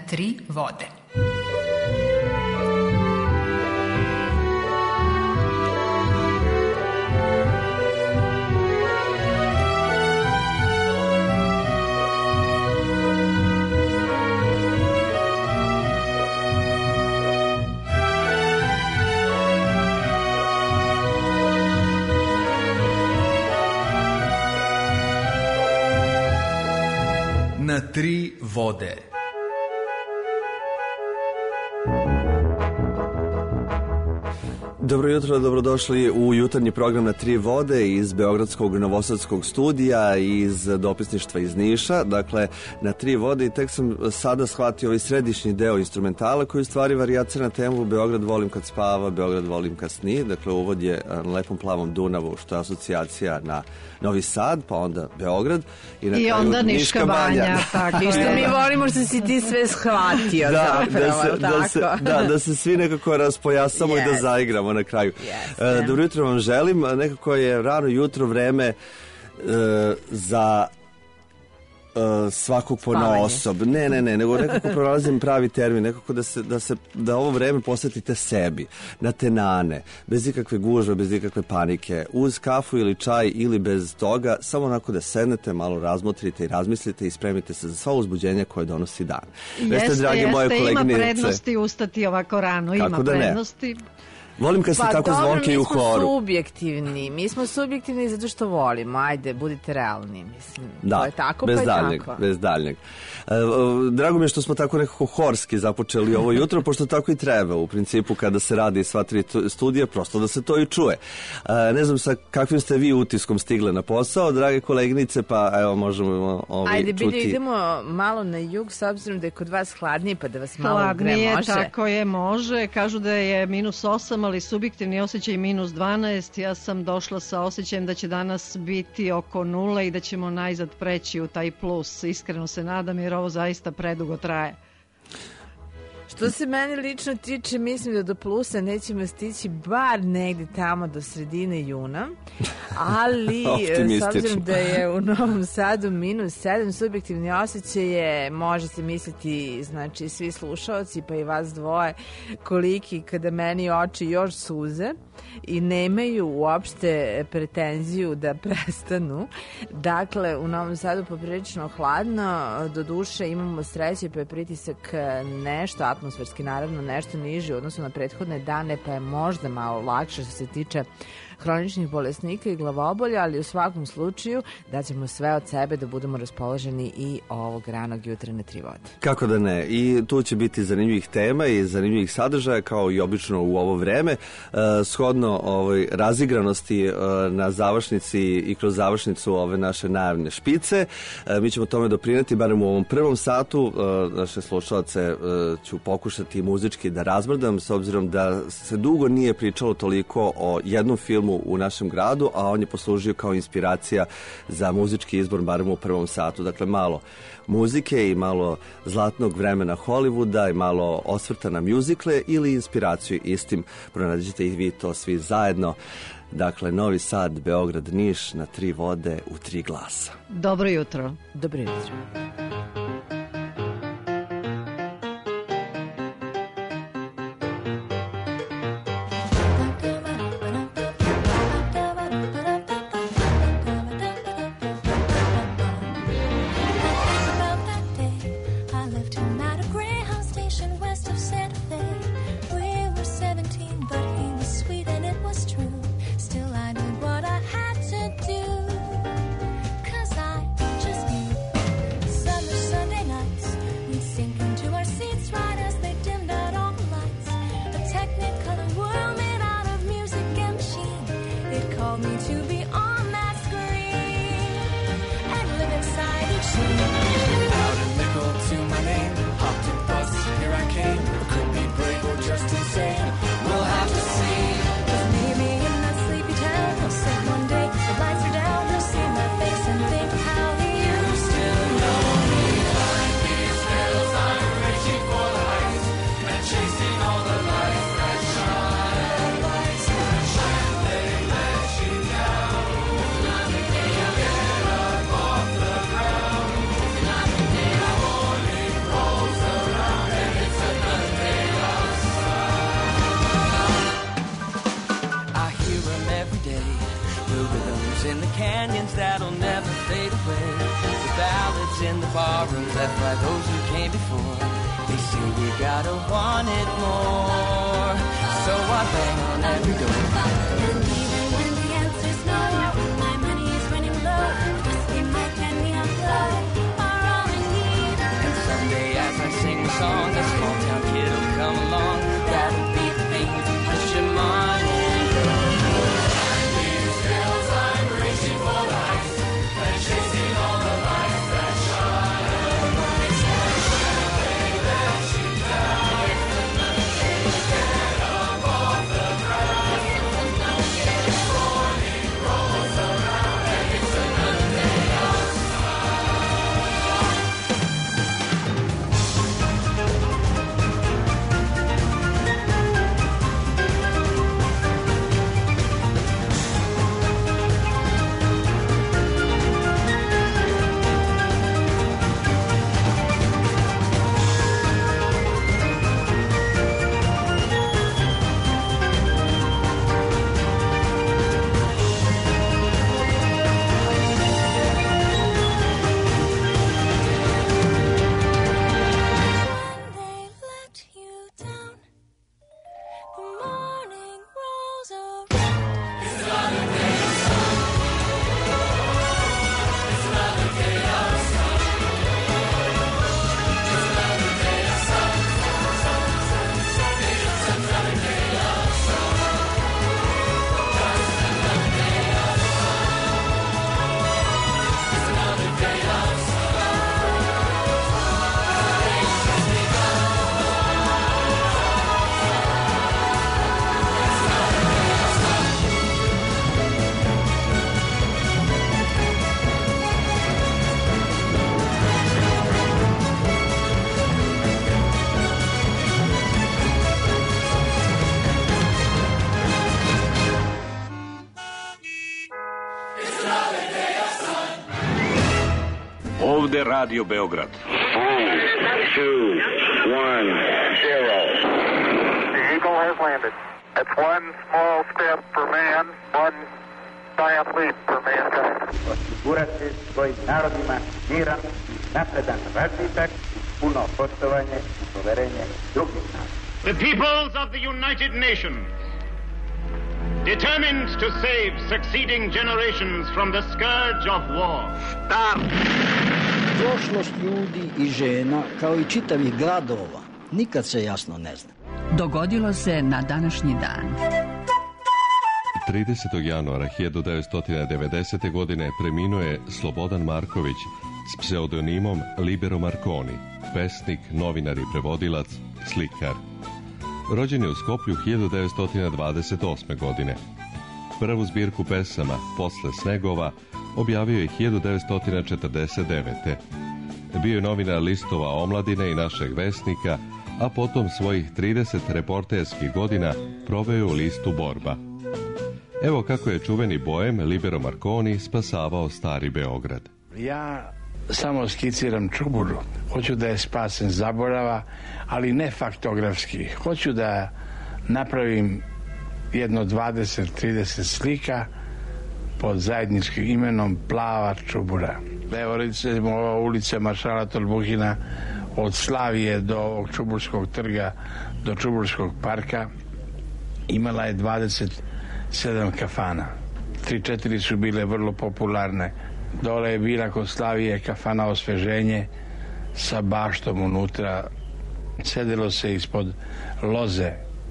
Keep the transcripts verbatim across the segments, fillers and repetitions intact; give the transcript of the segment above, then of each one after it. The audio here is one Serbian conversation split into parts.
tri vode. Na tri vode. Dobro jutro, dobrodošli u jutarnji program Na tri vode iz Beogradskog novosadskog studija i iz dopisništva iz Niša. Dakle, Na tri vode, i tek sam sada shvatio ovaj središnji deo instrumentala koji u stvari varijacija na temu Beograd volim kad spava, Beograd volim kad sni. Dakle, uvod je na lepom plavom Dunavu, što je asocijacija na Novi Sad, pa onda Beograd i na I kraju onda Niška, Niška banja. banja. Tako I što mi volimo što si ti sve shvatio da, zapravo, da se, tako? Da se, da, da se svi nekako raspojasamo yes. i da zaigramo na kraju. Yes, uh, dobro jutro vam želim. Nekako je rano jutro vreme uh, za uh, svakog ponaosob. Ne, ne, ne, nego nekako pronalazim pravi termin, nekako da se, da se da ovo vreme posvetite sebi, na tenane, bez ikakve gužve, bez ikakve panike, uz kafu ili čaj ili bez toga, samo onako da sednete, malo razmotrite i razmislite i spremite se za sva uzbuđenja koje donosi dan. Jeste, Veste, drage jeste, moje koleginice, ima prednosti ustati ovako rano, ima kako da prednosti. Volim kad se pa, tako dobro, zvonke i u horu. Mi smo subjektivni. Mi smo subjektivni zato što volimo. Ajde, budite realni. Mislim. Da, to je tako, bez pa je daljnjeg, tako. bez daljnjeg. E, drago mi je što smo tako nekako horski započeli ovo jutro, pošto tako i treba u principu kada se radi sva tri studija, prosto da se to i čuje. E, ne znam sa kakvim ste vi utiskom stigle na posao, drage koleginice, pa evo možemo ovi Ajde, čuti. Ajde, idemo malo na jug, s obzirom da je kod vas hladnije, pa da vas malo Hladnije, gre, može? tako je, može. Kažu da je minus osam, ali subjektivni osjećaj minus dvanaest. Ja sam došla sa osjećajem da će danas biti oko nule i da ćemo najzad preći u taj plus. Iskreno se nadam jer ovo zaista predugo traje. Što se meni lično tiče, mislim da do plusa nećemo stići bar negde tamo do sredine juna, ali s obzirom da je u Novom Sadu minus sedam, subjektivni osjećaj je, može se misliti, znači svi slušaoci pa i vas dvoje, koliki kada meni oči još suze i nemaju uopšte pretenziju da prestanu. Dakle, u Novom Sadu poprilično hladno, do duše imamo sreće pa je pritisak nešto, atmosferski naravno nešto niži u odnosu na prethodne dane, pa je možda malo lakše što se tiče hroničnih bolesnika i glavobolja, ali u svakom slučaju da ćemo sve od sebe da budemo raspoloženi i ovog ranog jutra na tri vode. Kako da ne, i tu će biti zanimljivih tema i zanimljivih sadržaja kao i obično u ovo vreme, uh, shodno ovoj razigranosti uh, na završnici i kroz završnicu ove naše najavne špice. Uh, mi ćemo tome doprineti, barem u ovom prvom satu. Uh, naše slušalce uh, ću pokušati muzički da razmrdam, s obzirom da se dugo nije pričalo toliko o jednom filmu u našem gradu, a on je poslužio kao inspiracija za muzički izbor barem u prvom satu. Dakle, malo muzike i malo zlatnog vremena Hollywooda i malo osvrta na mjuzikle ili inspiraciju istim. Pronađite i vi to svi zajedno. Dakle, Novi Sad, Beograd, Niš na tri vode u tri glasa. Dobro jutro. Dobro jutro. So Songs in the canyons that'll never fade away. The ballads in the barrooms left by those who came before. They say you gotta want it more. So I bang on every door. And even when the answer's no, my money is running low. Whiskey, Mike, and neon glow are all I need. And someday as I sing the song, a small town kid will come along. That'll be the thing to push him on and go. Behind these hills I'm racing for the heights and chasing all the lights that shine above. When they let you down, get up off the ground. Morning rolls around and it's another day outside. When they let you down, the morning rolls around. It's another day of sun. It's another day of sun. It's another day of sun. It's another day of sun. Just another day of sun. It's another day of sun. Day's just begun. Ovde Radio Beograd. two, one, zero. The Eagle has landed. It's one small step for man, one giant leap for mankind. Osigurati svojim narodima miran, napredan razvitak, puno poštovanje i poverenje drugih naroda. The peoples of the United Nations, determined to save succeeding generations from the scourge of war. Prošlost ljudi i žena, kao i čitavih gradova, nikad se jasno ne zna. Dogodilo se na današnji dan. tridesetog januara hiljadu devetsto devedesete. godine preminuo je Slobodan Marković s pseudonimom Libero Marconi, pesnik, novinar i prevodilac, slikar. Rođen je u Skoplju hiljadu devetsto dvadeset osme. godine. Prvu zbirku pesama, Posle snegova, objavio je hiljadu devetsto četrdeset devete. Bio je novinar listova Omladine i Našeg Vesnika, a potom svojih trideset reporterskih godina proveo u listu Borba. Evo kako je čuveni boem Libero Marconi spasavao stari Beograd. Ja samo skiciram Čuburu. Hoću da je spasen zaborava, ali ne faktografski. Hoću da napravim jedno dvadeset trideset slika pod zajedničkim imenom Plava Čubura. Evo recimo ova ulica Maršala Tolbuhina od Slavije do ovog Čuburskog trga do Čuburskog parka imala je dvadeset sedam kafana. Tri, četiri su bile vrlo popularne. Dole je bila kod Slavije kafana Osveženje sa baštom unutra. Sedelo se ispod loze.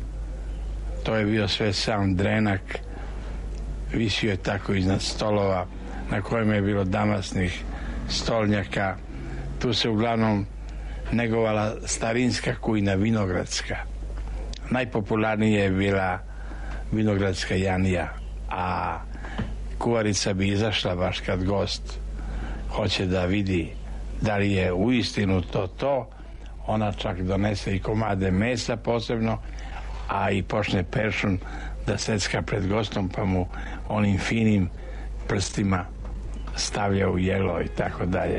To je bio sve sam drenak. Visio je tako iznad stolova na kojem je bilo damasnih stolnjaka. Tu se uglavnom negovala starinska kujna vinogradska. Najpopularnija je bila vinogradska Janija, a kuvarica bi izašla baš kad gost hoće da vidi da li je uistinu to to. Ona čak donese i komade mesa posebno, a i počne peršun da secka pred gostom, pa mu onim finim prstima stavlja u jelo i tako dalje.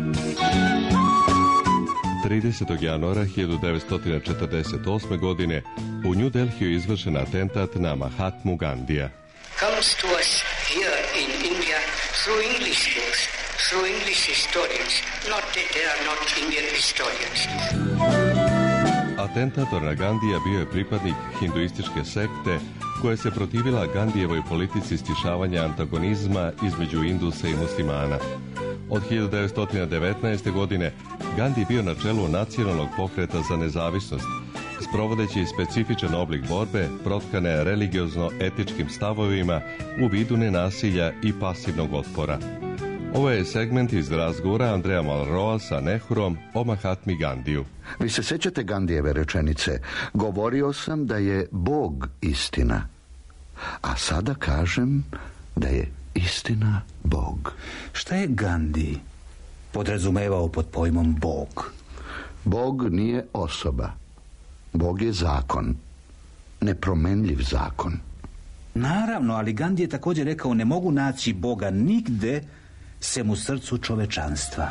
tridesetog januara hiljadu devetsto četrdeset osme. godine u New Delhiju izvršen atentat na Mahatmu Gandija. Comes to us here in India through English books, through English historians, not that there are not Indian historians. Atentator na Gandija bio je pripadnik hinduističke sekte koja se protivila Gandijevoj politici stišavanja antagonizma između Indusa i muslimana. Od hiljadu devetsto devetnaeste. godine Gandhi je bio na čelu nacionalnog pokreta za nezavisnost, sprovodeći specifičan oblik borbe protkane religiozno-etičkim stavovima u vidu nenasilja i pasivnog otpora. Ovo je segment iz razgovora Andreja Malroa sa Nehruom o Mahatmi Gandiju. Vi se sjećate Gandijeve rečenice? Govorio sam da je Bog istina, a sada kažem da je istina Bog. Šta je Gandhi podrazumevao pod pojmom Bog? Bog nije osoba. Bog je zakon. Nepromenljiv zakon. Naravno, ali Gandhi je također rekao ne mogu naći Boga nigde sem u srcu čovečanstva.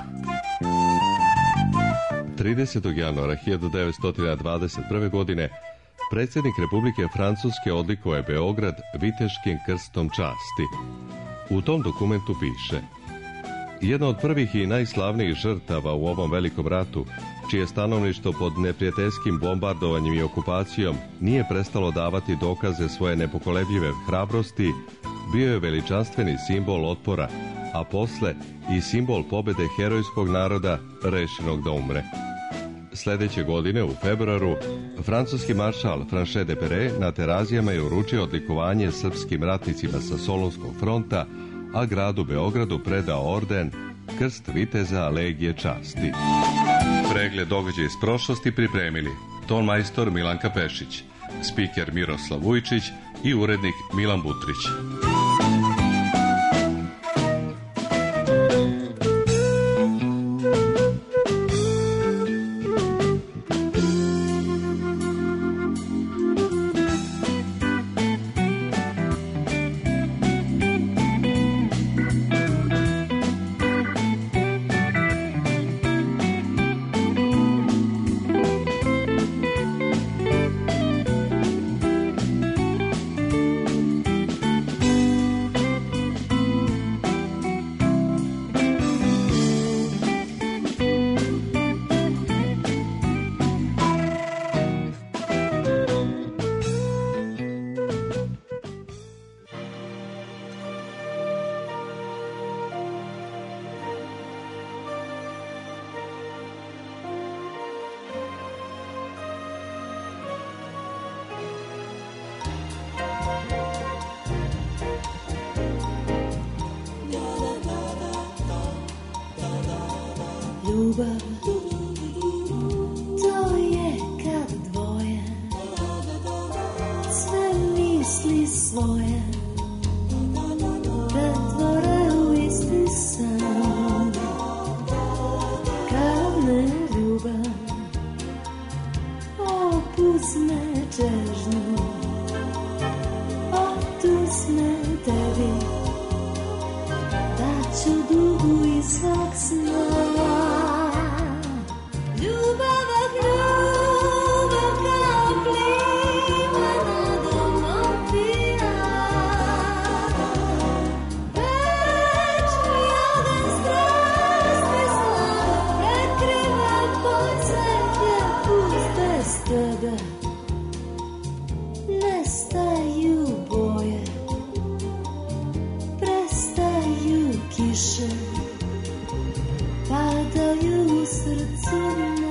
tridesetog januara hiljadu devetsto dvadeset prve. godine predsjednik Republike Francuske odlikovao je Beograd Viteškim krstom časti. U tom dokumentu piše: jedna od prvih i najslavnijih žrtava u ovom velikom ratu, čije stanovništvo pod neprijateljskim bombardovanjem i okupacijom nije prestalo davati dokaze svoje nepokolebljive hrabrosti, bio je veličanstveni simbol otpora, a posle i simbol pobjede herojskog naroda rešenog da umre. Sljedeće godine, u februaru, francuski maršal Franchet de Pere na Terazijama je uručio odlikovanje srpskim ratnicima sa Solunskog fronta, a gradu Beogradu predao orden Krst viteza Legije časti. Pregled događaja iz prošlosti pripremili ton majstor Milanka Pešić, spiker Miroslav Vujčić i urednik Milan Butrić. Ljubav, to je kad dvoje sve misli svoje pretvore u isti san. Kad me ljubav opuzme težnju, otusme tebi, da ću dugu i svog sna. Ljubav, ljubav kao plima na domom pija. Večni ogen strasti slavo prekriva podsvetje, pust bez tebe nestaju boje, prestaju kiše, padaju u srcu moj.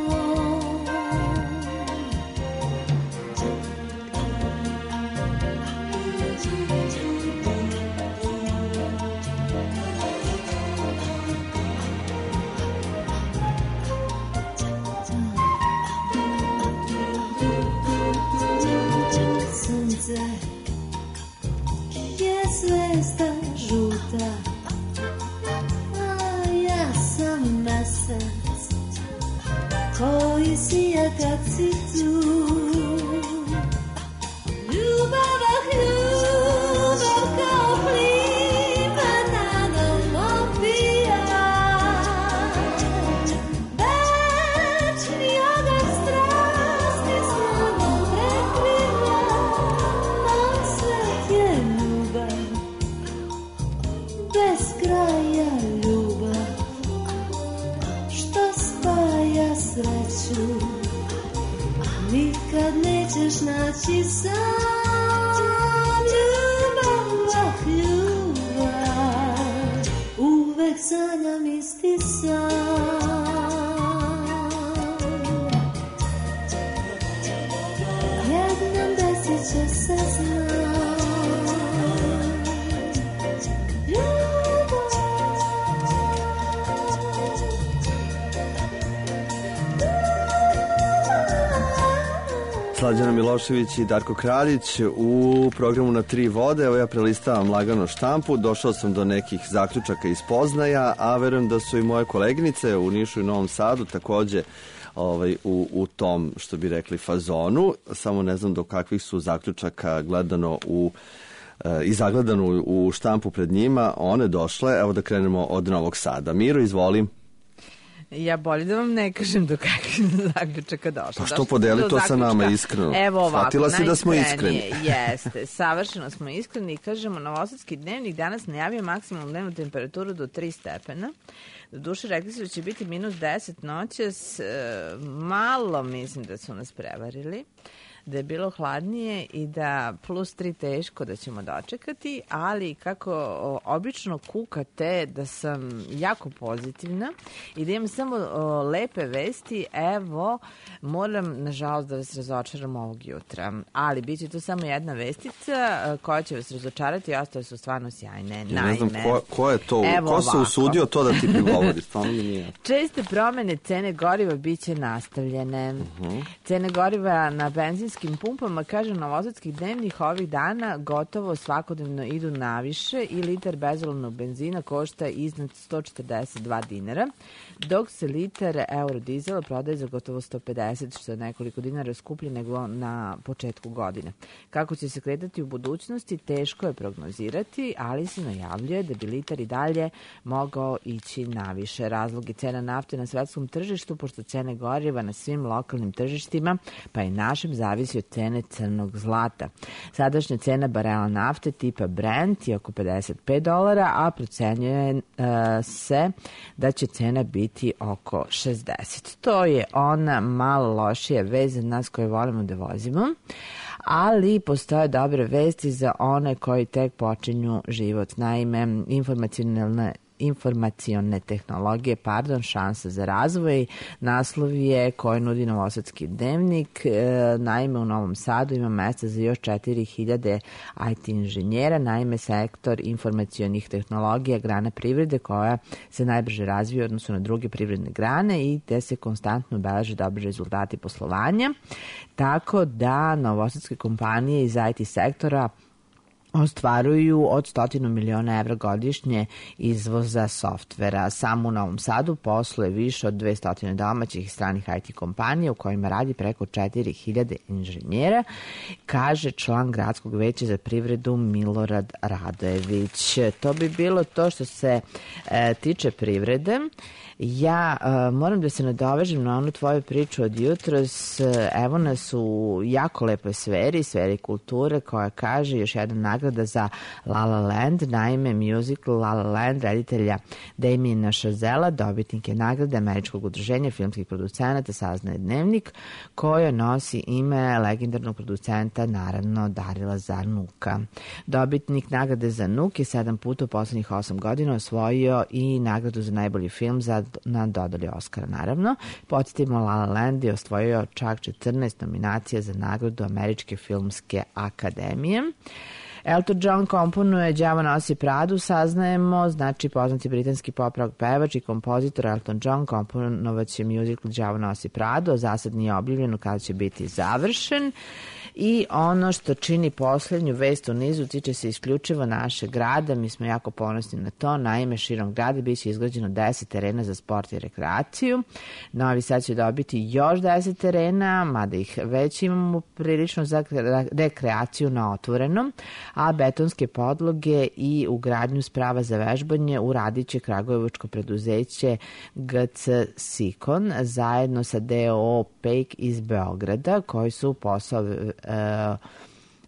Sunce je zvezda žuta, a ja sam mesec koji sija kad si tu. Ljubav, ljubav kao plima na domom pija. Večni ogen strasti slavo prekriva, moj svet je ljubav bez kraja ljubav, što spaja sreću, nikad nećeš naći sam. Ljubav, ah ljubav, uvek sanjam isti san. Jednom desit će se znam. Slađana Milošević i Darko Kraljić u programu Na tri vode. Evo ja prelistavam lagano štampu, došao sam do nekih zaključaka i spoznaja, a verujem da su i moje koleginice u Nišu i Novom Sadu takođe ovaj, u, u tom, što bi rekli, fazonu. Samo ne znam do kakvih su zaključaka gledano u i zagledano u štampu pred njima one došle. Evo da krenemo od Novog Sada. Miro, izvolim. Ja bolje da vam ne kažem do kakvih zaključaka došla. Pa što podeli to sa nama iskreno? Evo ovako, shvatila si da smo iskreni. Jeste, savršeno smo iskreni i kažemo Novosadski dnevnik danas najavio maksimalnu dnevnu temperaturu do tri stepena. Do duše rekli su da će biti minus deset noćas. Malo mislim da su nas prevarili, da je bilo hladnije i da plus tri teško da ćemo dočekati, ali kako o, obično kukate da sam jako pozitivna i da imam samo o, lepe vesti, evo, moram nažalost da vas razočaram ovog jutra, ali bit će to samo jedna vestica koja će vas razočarati, ostale su stvarno sjajne. Ja Naime, ne znam ko, ko je to, evo ko se ovako. usudio to da ti prigovori, stvarno mi nije. Česte promene cene goriva bit će nastavljene. Uh-huh. Cene goriva na benzinskim pumpama, kaže Novosadski dnevnik, ovih dana gotovo svakodnevno idu naviše i litar bezolovnog benzina košta iznad sto četrdeset dva dinara, dok se litar eurodizela prodaje za gotovo sto pedeset, što je nekoliko dinara skuplje nego na početku godine. Kako će se kretati u budućnosti, teško je prognozirati, ali se najavljuje da bi litar i dalje mogao ići naviše. Razlog je cena nafte na svetskom tržištu, pošto cene goriva na svim lokalnim tržištima, pa i našem, zavisi od cene crnog zlata. Sadašnja cena barela nafte tipa Brent je oko pedeset pet dolara, a procenjuje uh, se da će cena biti oko šezdeset. To je ona malo lošija vez za nas koji volimo da vozimo, ali postoje dobre vesti za one koji tek počinju život. Naime, informacionalne informacione tehnologije, pardon, šansa za razvoj, naslov je koji nudi Novosadski dnevnik. E, naime, u Novom Sadu ima mesta za još četiri hiljade I T inženjera. Naime, sektor informacionih tehnologija, grana privrede koja se najbrže razvija odnosno na druge privredne grane i gde se konstantno beleže dobri rezultati poslovanja. Tako da novosadske kompanije iz I T sektora ostvaruju od stotinu miliona evra godišnje izvoza softvera. Samo u Novom Sadu posluje više od dvesta domaćih i stranih I T kompanija u kojima radi preko četiri hiljade inženjera, kaže član Gradskog veća za privredu Milorad Radojević. To bi bilo to što se e, tiče privrede. Ja uh, moram da se nadovežem na onu tvoju priču od jutros. Evo nas u jako lepoj sferi, sferi kulture, koja kaže još jedna nagrada za La La Land. Naime, musical La La Land reditelja Damiena Chazella dobitnik je nagrade Američkog udruženja filmskih producenata, saznaje dnevnik, koja nosi ime legendarnog producenta, naravno Darila Zanuka. Dobitnik nagrade Zanuk je sedam puta u poslednjih osam godina osvojio i nagradu za najbolji film za na dodali Oscara, naravno. Podsjetimo, La La Land je osvojio čak četrnaest nominacija za nagradu Američke filmske akademije. Elton John komponuje Đavo nosi Pradu, saznajemo, znači poznati britanski pop rock pevač i kompozitor Elton John komponovaće musical Đavo nosi Pradu, a za sad nije objavljeno kada će biti završen. I ono što čini posljednju vest u nizu tiče se isključivo našeg grada. Mi smo jako ponosni na to. Naime, širom grada biće izgrađeno deset terena za sport i rekreaciju. Novi Sad će dobiti još deset terena, mada ih već imamo prilično za rekreaciju na otvorenom, a betonske podloge i ugradnju sprava za vežbanje uradit će kragujevačko preduzeće G C Sikon zajedno sa D O O Pejk iz Beograda, koji su posao Uh,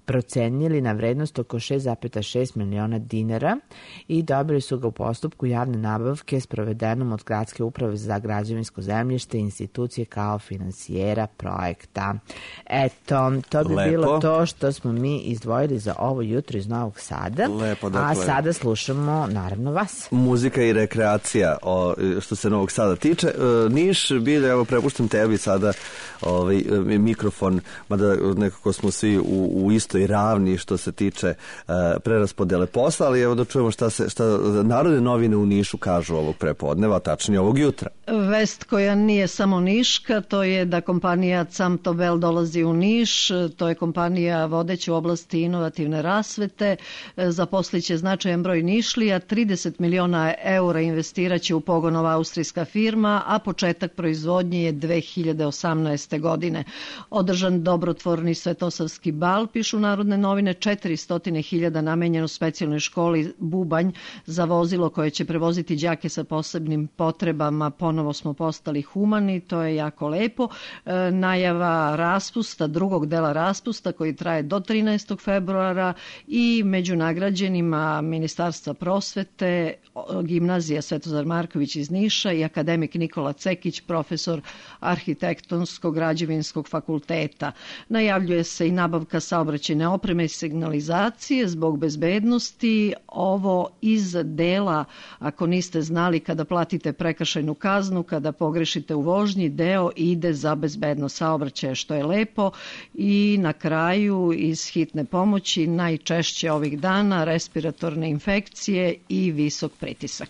procenjili na vrednost oko šest zarez šest miliona dinara i dobili su ga u postupku javne nabavke sprovedenom od Gradske uprave za građevinsko zemljište i institucije kao finansijera projekta. Eto, to bi Lepo. bilo to što smo mi izdvojili za ovo jutro iz Novog Sada. Lepo, A dakle. sada slušamo naravno vas. Muzika i rekreacija o, što se Novog Sada tiče. E, Niš, bilje, evo prepuštam tebi sada ovaj, e, mikrofon, mada nekako smo svi u, u istoj ravni što se tiče e, preraspodele posla, ali evo da čujemo šta, se, šta Narodne novine u Nišu kažu ovog prepodneva, tačnije ovog jutra. Vest koja nije samo niška, to je da kompanija Camtobel dolazi u Niš, to je kompanija vodeća u oblasti inovativne rasvete, zaposliće značajan broj Nišlija, trideset miliona eura investiraće u pogonova austrijska firma, a početak proizvodnje je dve hiljade osamnaeste. godine. Održan dobrotvorni svetosavski bal, pišu Narodne novine, četiristo hiljada namenjeno specijalnoj školi Bubanj za vozilo koje će prevoziti đake sa posebnim potrebama. Ponovo smo postali humani, to je jako lepo. E, najava raspusta, drugog dela raspusta koji traje do trinaestog februara i među nagrađenima Ministarstva prosvete, Gimnazija Svetozar Marković iz Niša i akademik Nikola Cekić, profesor Arhitektonsko-građevinskog fakulteta. Najavljuje se i nabavka saobraćajne opreme i signalizacije zbog bezbednosti. Ovo iz dela, ako niste znali, kada platite prekršajnu kaznu, kada pogrešite u vožnji, deo ide za bezbednost saobraćaja, što je lepo. I na kraju iz hitne pomoći najčešće ovih dana respiratorne infekcije i visok pritisak.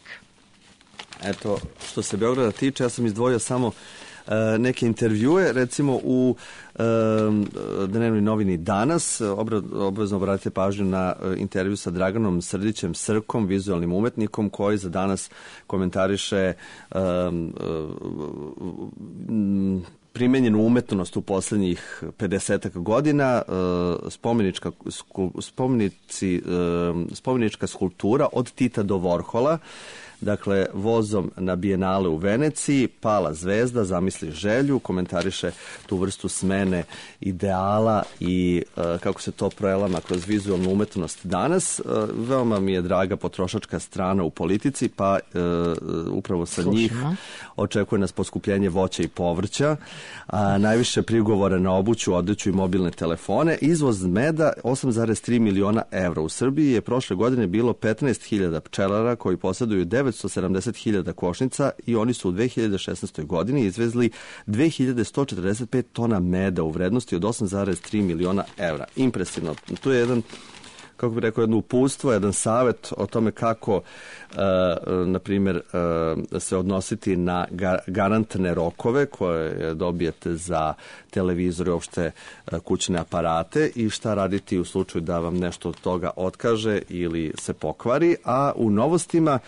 Eto, što se Beograda tiče, ja sam izdvojio samo e, neke intervjue, recimo u e, dnevnoj novini Danas, obra, obvezno obratite pažnju na e, intervju sa Draganom Srdićem Srkom, vizualnim umetnikom, koji za Danas komentariše e, e, m, primenjenu umetnost u poslednjih pedesetak godina, spomenička, spomenici, spomenička skulptura od Tita do Vorhola, dakle vozom na Bijenale u Veneciji, Pala zvezda, zamisli želju, komentariše tu vrstu smene ideala i uh, kako se to prelama kroz vizualnu umetnost danas. Uh, veoma mi je draga potrošačka strana u politici, pa uh, upravo sa njih očekuje nas poskupljenje voća i povrća, a najviše prigovore na obuću, odeću i mobilne telefone. Izvoz meda osam zarez tri miliona evra. U Srbiji je prošle godine bilo petnaest hiljada pčelara koji posjeduju devetsto sedamdeset hiljada košnica i oni su u dve hiljade šesnaestoj. godini izvezli dve hiljade sto četrdeset pet tona meda u vrednosti od osam zarez tri miliona evra. Impresivno. Tu je jedan, kako bih rekao, jedno uputstvo, jedan savjet o tome kako, uh, na primjer, uh, se odnositi na ga, garantne rokove koje dobijete za televizor i uopšte uh, kućne aparate i šta raditi u slučaju da vam nešto od toga otkaže ili se pokvari. A u novostima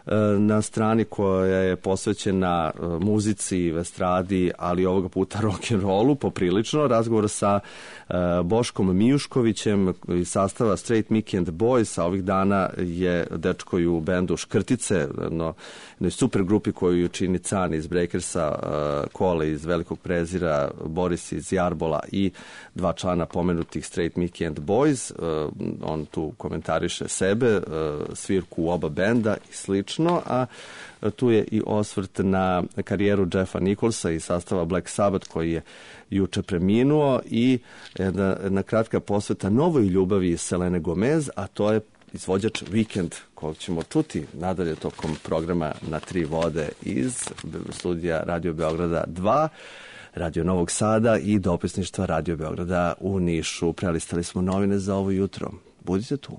na strani koja je posvećena muzici, estradi, ali ovoga puta rock'n'rollu, poprilično, razgovor sa uh, Boškom Mijuškovićem iz sastava Straight Mickey and the Boys, a ovih dana je dečko i u bendu Škrtice, no, jednoj super grupi koju čini Can iz Breakersa, uh, Kole iz Velikog prezira, Boris iz Jarbola i dva člana pomenutih Straight Mickey and the Boys. Uh, on tu komentariše sebe, uh, svirku u oba benda i slično. A tu je i osvrt na karijeru Jeffa Nicholsa iz sastava Black Sabbath koji je juče preminuo i jedna, jedna kratka posveta novoj ljubavi Selene Gomez, a to je izvođač Weekend, kog ćemo čuti nadalje tokom programa Na tri vode iz studija Radio Beograda dva, Radio Novog Sada i dopisništva Radio Beograda u Nišu. Prelistali smo novine za ovo jutro. Budite tu.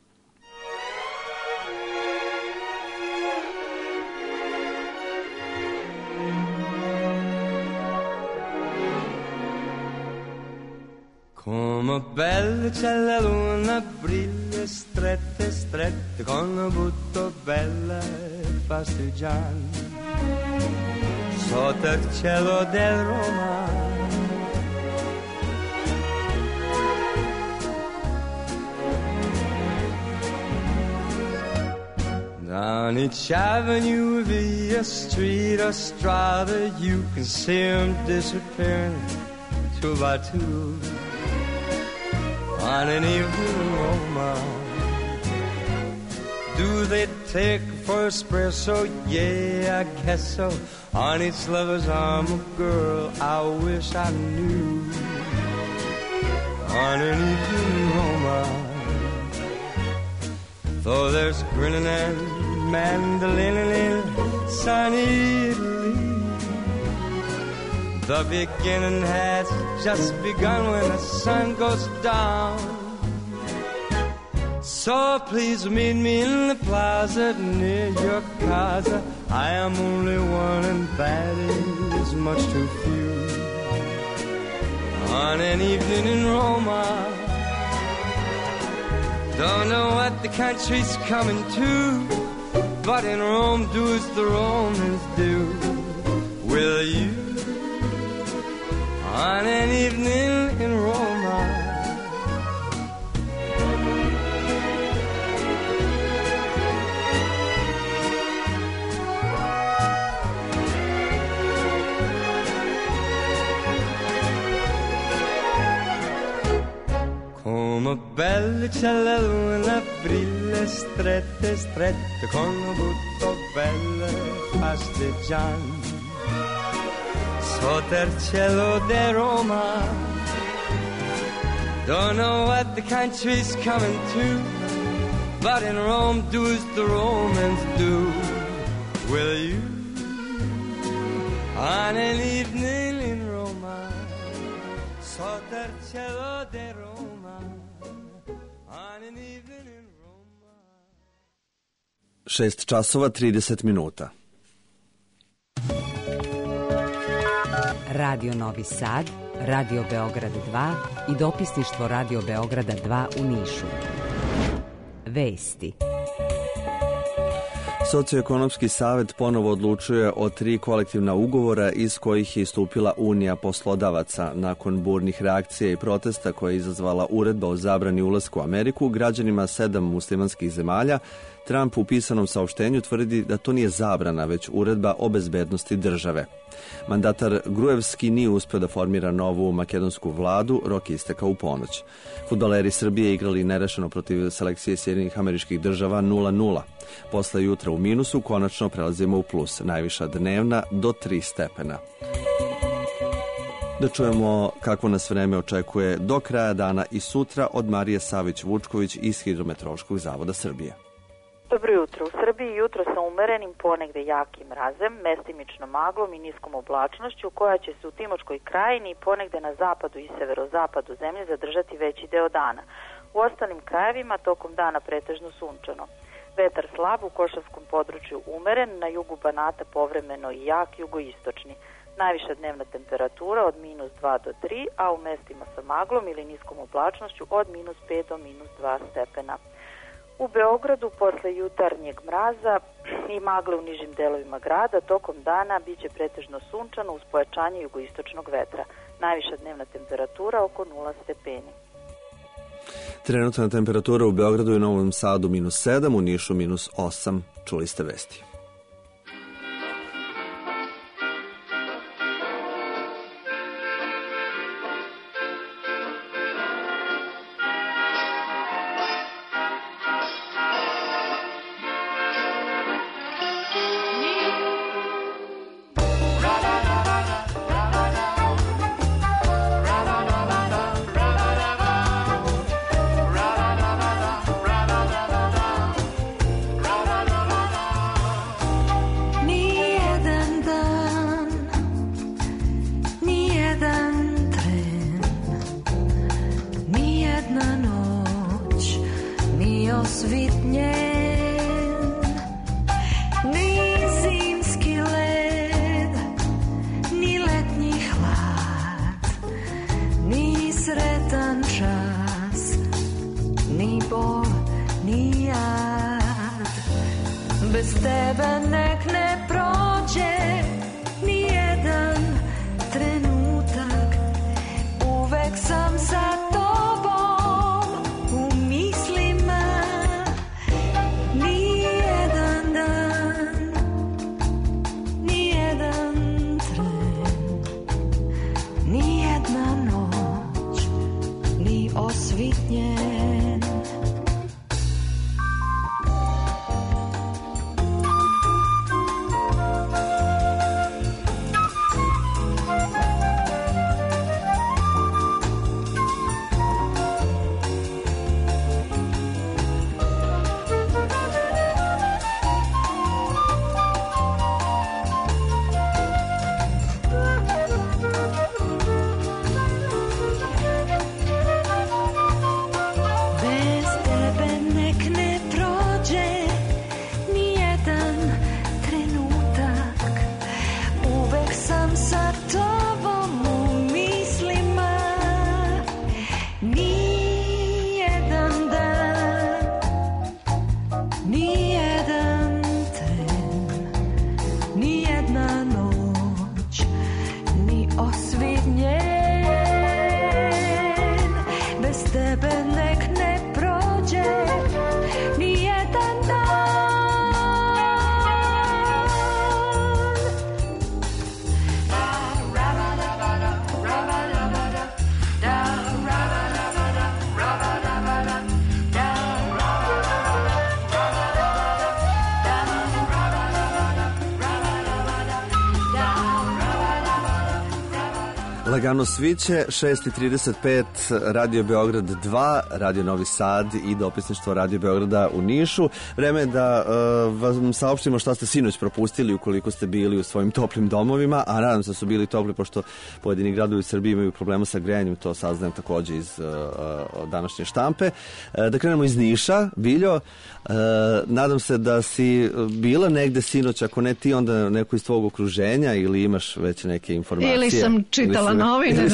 Come belle c'è la luna, brilla strette, strette, con un butto bella e fastigiante, sotto il cielo del Roma. Down each avenue, via street or strada, you can see 'em disappearing two by two. on an evening in Roma. Do they take for espresso? Yeah, I guess so. On each lover's arm a girl I wish I knew. On an evening in Roma, though there's grinning and mandolining in sunny Italy, the beginning has just begun when the sun goes down. So please meet me in the plaza near your casa. I am only one and that is much too few. On an evening in Roma, don't know what the country's coming to, but in Rome do as the Romans do. Will you? On an evening in Roma. Come belle in aprile, strette, strette, con un butto belle pasteggiando sotto il cielo di Roma. Don't know what the country's coming to, but in Rome do as the Romans do. Will you? On an evening in Roma, sotto il cielo di Roma. šest časova trideset minuta. Radio Novi Sad, Radio Beograd dva i dopisništvo Radio Beograda dva u Nišu. Vesti. Socioekonomski savet ponovo odlučuje o tri kolektivna ugovora iz kojih je istupila Unija poslodavaca. Nakon burnih reakcija i protesta koje je izazvala uredba o zabrani ulasku u Ameriku, građanima sedam muslimanskih zemalja, Trump u pisanom saopštenju tvrdi da to nije zabrana, već uredba o bezbednosti države. Mandatar Gruevski nije uspio da formira novu makedonsku vladu, rok je istekao u ponoć. Fudbaleri Srbije igrali nerešeno protiv selekcije Sjedinjenih Američkih Država nula nula. Posle jutra u minusu konačno prelazimo u plus, najviša dnevna do tri stepena. Da čujemo kako nas vreme očekuje do kraja dana i sutra od Marije Savić-Vučković iz Hidrometeorološkog zavoda Srbije. Dobro jutro. U Srbiji jutro sa umerenim, ponegde jakim mrazem, mestimično maglom i niskom oblačnošću koja će se u Timočkoj krajini i ponegde na zapadu i severozapadu zemlje zadržati veći deo dana. U ostalim krajevima tokom dana pretežno sunčano. Vetar slab, u Košavskom području umeren, na jugu Banata povremeno i jak jugoistočni. Najviša dnevna temperatura od minus dva do tri, a u mestima sa maglom ili niskom oblačnošću od minus pet do minus dva stepena. U Beogradu posle jutarnjeg mraza i magle u nižim delovima grada tokom dana biće pretežno sunčano uz pojačanje jugoistočnog vetra. Najviša dnevna temperatura oko nula stepeni. Trenutna temperatura u Beogradu i Novom Sadu minus sedam, u Nišu minus osam. Čuli ste vesti. Osvitnje Lagano sviće, šest i trideset pet, Radio Beograd dva, Radio Novi Sad i dopisništvo Radio Beograda u Nišu. Vreme je da uh, vam saopštimo šta ste sinoć propustili ukoliko ste bili u svojim toplim domovima, a nadam se da su bili topli pošto pojedini gradovi u Srbiji imaju problema sa grejanjem, to saznajem takođe iz uh, uh, današnje štampe. Uh, da krenemo iz Niša, Biljo, uh, nadam se da si bila negde sinoć, ako ne ti, onda neko iz tvog okruženja ili imaš već neke informacije. Ili sam čitala novine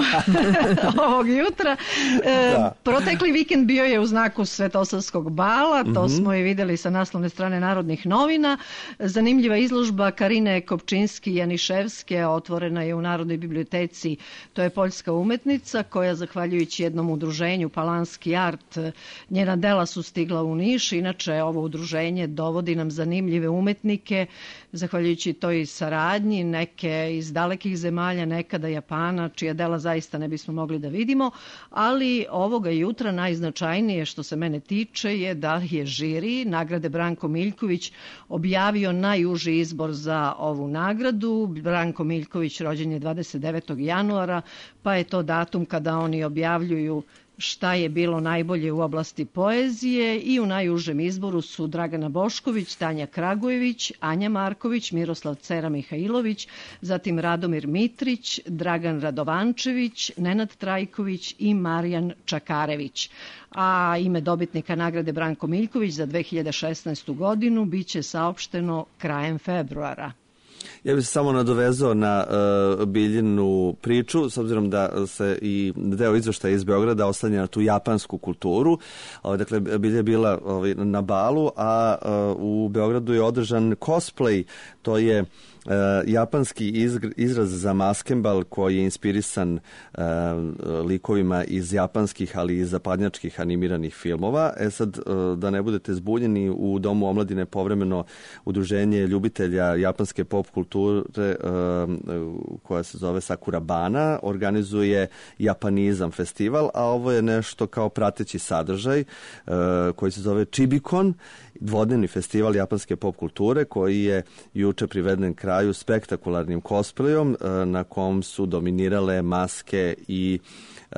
do ovog jutra. E, protekli vikend bio je u znaku Svetosavskog bala, to mm-hmm. smo i videli sa naslovne strane Narodnih novina. Zanimljiva izložba Karine Kopčinski-Janiševske otvorena je u Narodnoj biblioteci. To je poljska umetnica koja, zahvaljujući jednom udruženju Palanski art, njena dela su stigla u Niš. Inače, ovo udruženje dovodi nam zanimljive umetnike, zahvaljujući toj saradnji, neke iz dalekih zemalja, nekada Japana, čija dela zaista ne bismo mogli da vidimo, ali ovoga jutra najznačajnije što se mene tiče je da je žiri nagrade Branko Miljković objavio najuži izbor za ovu nagradu. Branko Miljković rođen je dvadeset devetog januara, pa je to datum kada oni objavljuju šta je bilo najbolje u oblasti poezije i u najužem izboru su Dragana Bošković, Tanja Kragujević, Anja Marković, Miroslav Cera Mihajlović, zatim Radomir Mitrić, Dragan Radovančević, Nenad Trajković i Marijan Čakarević. A ime dobitnika nagrade Branko Miljković za dve hiljade šesnaestu godinu biće saopšteno krajem februara. Ja bih se samo nadovezao na uh, Biljinu priču, s obzirom da se i deo izveštaja iz Beograda oslanja na tu japansku kulturu. Uh, dakle, Bilja je bila uh, na balu, a uh, u Beogradu je održan cosplay, to je Uh, japanski izgr, izraz za maskembal koji je inspirisan uh, likovima iz japanskih, ali i zapadnjačkih animiranih filmova. E sad, uh, da ne budete zbunjeni, u Domu omladine povremeno udruženje ljubitelja japanske pop kulture uh, koja se zove Sakurabana organizuje Japanizam festival, a ovo je nešto kao prateći sadržaj uh, koji se zove Chibikon, dvodnevni festival japanske pop kulture koji je juče priveden kraju spektakularnim cosplayom na kom su dominirale maske i uh,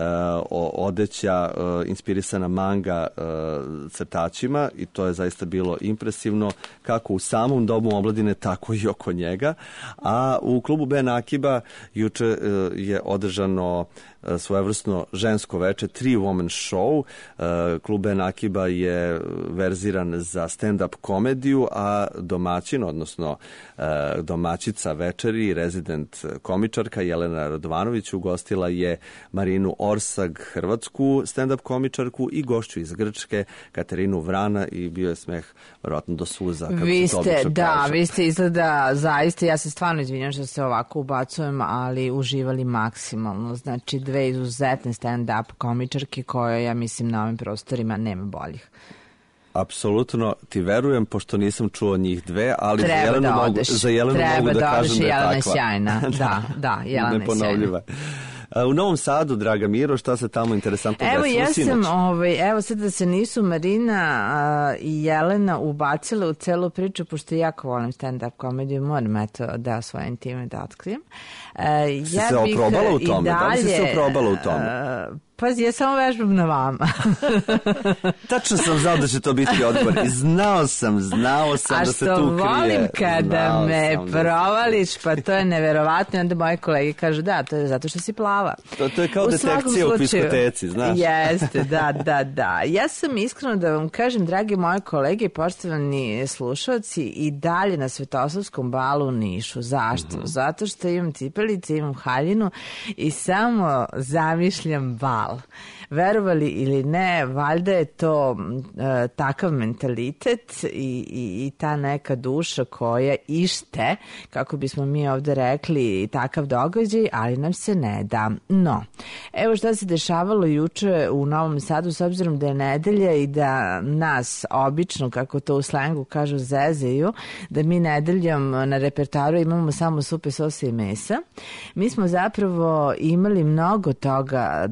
odeća uh, inspirisana manga uh, crtačima i to je zaista bilo impresivno kako u samom Domu omladine, tako i oko njega. A u klubu Ben Akiba juče uh, je održano svojevrsno žensko veče, Three Woman Show. Klub Ben Akiba je verziran za stand-up komediju, a domaćin, odnosno domaćica večeri, rezident komičarka Jelena Radovanović ugostila je Marinu Orsag, hrvatsku stand-up komičarku, i gošću iz Grčke, Katarinu Vrana, i bio je smeh verovatno do suza. Vi ste, da, kaže. vi ste izgleda zaista, ja se stvarno izvinjam što se ovako ubacujem, ali uživali maksimalno. Znači, dve izuzetne stand-up komičarke koje, ja mislim, na ovim prostorima nema boljih. Apsolutno ti verujem, pošto nisam čuo njih dve, ali treba za Jelenu, da mogu, za Jelenu treba mogu da, da kažem da je Jelena takva. Sjajna. Da, da, Jelena je sjajna. U Novom Sadu, draga Miro, šta se tamo interesantno desilo sinoć? Evo, ja sam, ovaj, evo sad da se nisu Marina a, i Jelena ubacile u celu priču, pošto jako volim stand-up komediju, moram eto da svoje intime da otkrijem. E, si ja se bih oprobala u i tome? Dalje, da li si se oprobala u tome? A, Pazi, ja samo vežbam na vama. Tačno sam znao da će to biti odbor. I znao sam, znao sam da se tu krije. A što volim kada znao me provališ, pa to je neverovatno. Onda moje kolege kažu, da, to je zato što si plava. To, to je kao u detekcija u piskoteci, znaš. Jeste, da, da, da. Ja sam iskreno da vam kažem, dragi moje kolege i poštovani slušalci, i dalje na Svetosavskom balu u Nišu. Zašto? Mm-hmm. Zato što imam cipelice, imam haljinu i samo zamišljam bal. Verovali ili ne, valjda je to uh, takav mentalitet i, i, i ta neka duša koja ište, kako bismo mi ovde rekli, takav događaj, ali nam se ne da. No, evo šta se dešavalo juče u Novom Sadu, s obzirom da je nedelja i da nas obično, kako to u slengu kažu, zezeju, da mi nedeljom na repertoaru imamo samo supe, sose i mesa. Mi smo zapravo imali mnogo toga da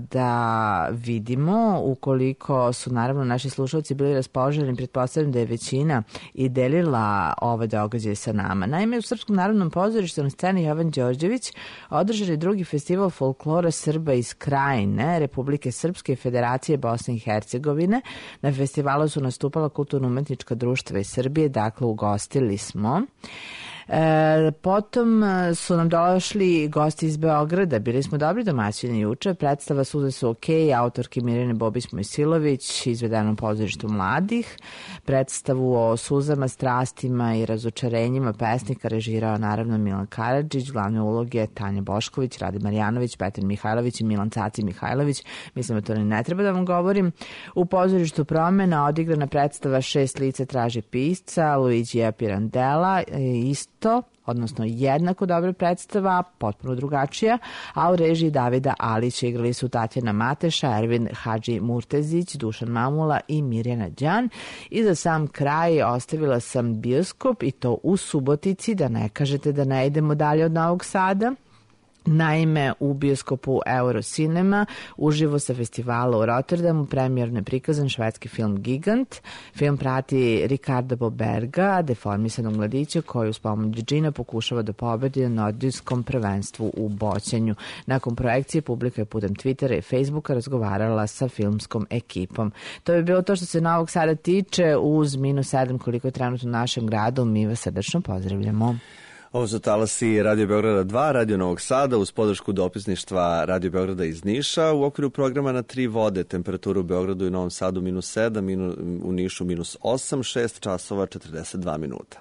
da vidimo, ukoliko su naravno naši slušalci bili raspoloženi, pretpostavljam da je većina i delila ove događaje sa nama. Naime, u Srpskom narodnom pozorištu na sceni Jovan Đorđević održan je drugi festival folklora Srba iz Krajine, Republike Srpske i Federacije Bosne i Hercegovine. Na festivalu su nastupala kulturno-umetnička društva iz Srbije, dakle ugostili smo. E, potom su nam došli gosti iz Beograda, bili smo dobri domaćini juče, predstava Suze su ok, autorki Mirjane Bobić-Mojsilović, izvedena u pozorištu mladih, predstavu o suzama, strastima i razočarenjima pesnika režirao naravno Milan Karadžić, glavne uloge Tanja Bošković, Rade Marjanović, Petar Mihajlović i Milan Caci Mihajlović, mislim da to ne treba da vam govorim. U pozorištu Promena odigrana predstava Šest lica traži pisca, Luigija Pirandela, isto to, odnosno jednako dobra predstava, potpuno drugačija, a u režiji Davida Alića igrali su Tatjana Mateša, Ervin Hadži Murtezić, Dušan Mamula i Mirjana Đan. I za sam kraj ostavila sam bioskop i to u Subotici, da ne kažete da ne idemo dalje od Novog Sada. Naime, u bioskopu Eurocinema uživo sa festivala u Rotterdamu premijerno je prikazan švedski film Gigant. Film prati Ricarda Boberga, deformisanog mladića koji uz pomoć džina pokušava da pobedi na nordijskom prvenstvu u boćanju. Nakon projekcije publika je putem Twittera i Facebooka razgovarala sa filmskom ekipom. To bi bilo to što se Novog Sada tiče, uz minus sedam koliko je trenutno u našem gradu. Mi vas srdačno pozdravljamo. Ovo su talasi Radio Beograda dva, Radio Novog Sada, uz podršku dopisništva Radio Beograda iz Niša. U okviru programa Na tri vode, temperatura u Beogradu i Novom Sadu minus sedam, minu, u Nišu minus osam, šest časova četrdeset dva minuta.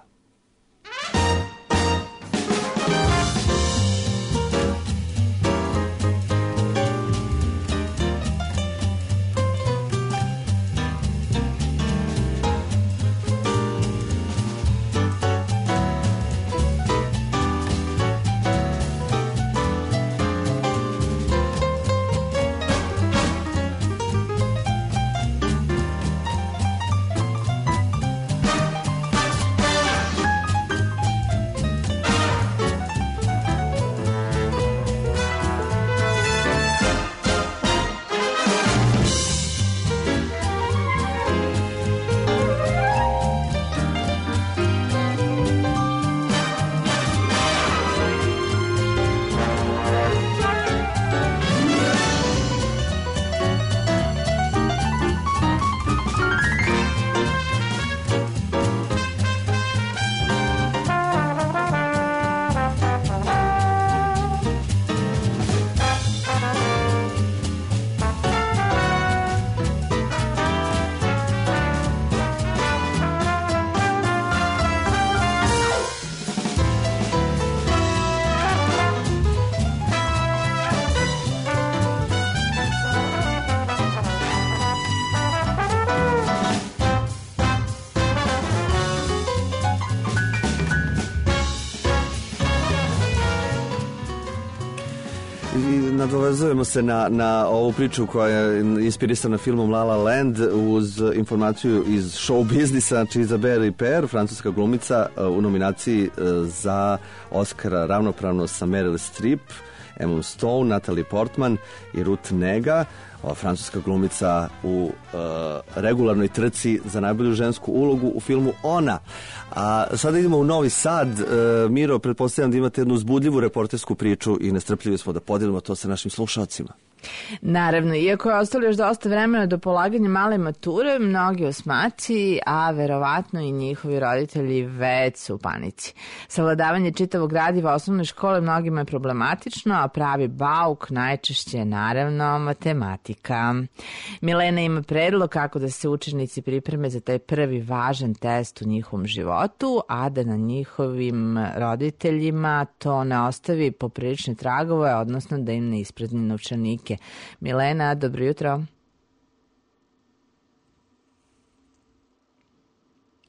Nadovezujemo se na, na ovu priču koja je inspirisana filmom La La Land uz informaciju iz show biznisa. Znači, Isabelle Huppert, francuska glumica, u nominaciji za Oscara ravnopravno sa Meryl Streep, Emma Stone, Natalie Portman i Ruth Negga. Ova francuska glumica u uh, regularnoj trci za najbolju žensku ulogu u filmu Ona. A sada idemo u Novi Sad. Uh, Miro, pretpostavljam da imate jednu uzbudljivu reportersku priču i nestrpljivi smo da podijelimo to sa našim slušalcima. Naravno, iako je ostalo još dosta vremena do polaganja male mature, mnogi osmaci, a verovatno i njihovi roditelji već su u panici. Savladavanje čitavog gradiva osnovne škole mnogima je problematično, a pravi bauk najčešće je naravno matematika. Milena ima predlog kako da se učenici pripreme za taj prvi važan test u njihovom životu, a da na njihovim roditeljima to ne ostavi poprilične tragove, odnosno da im ne isprazni novčanike. Milena, dobro jutro.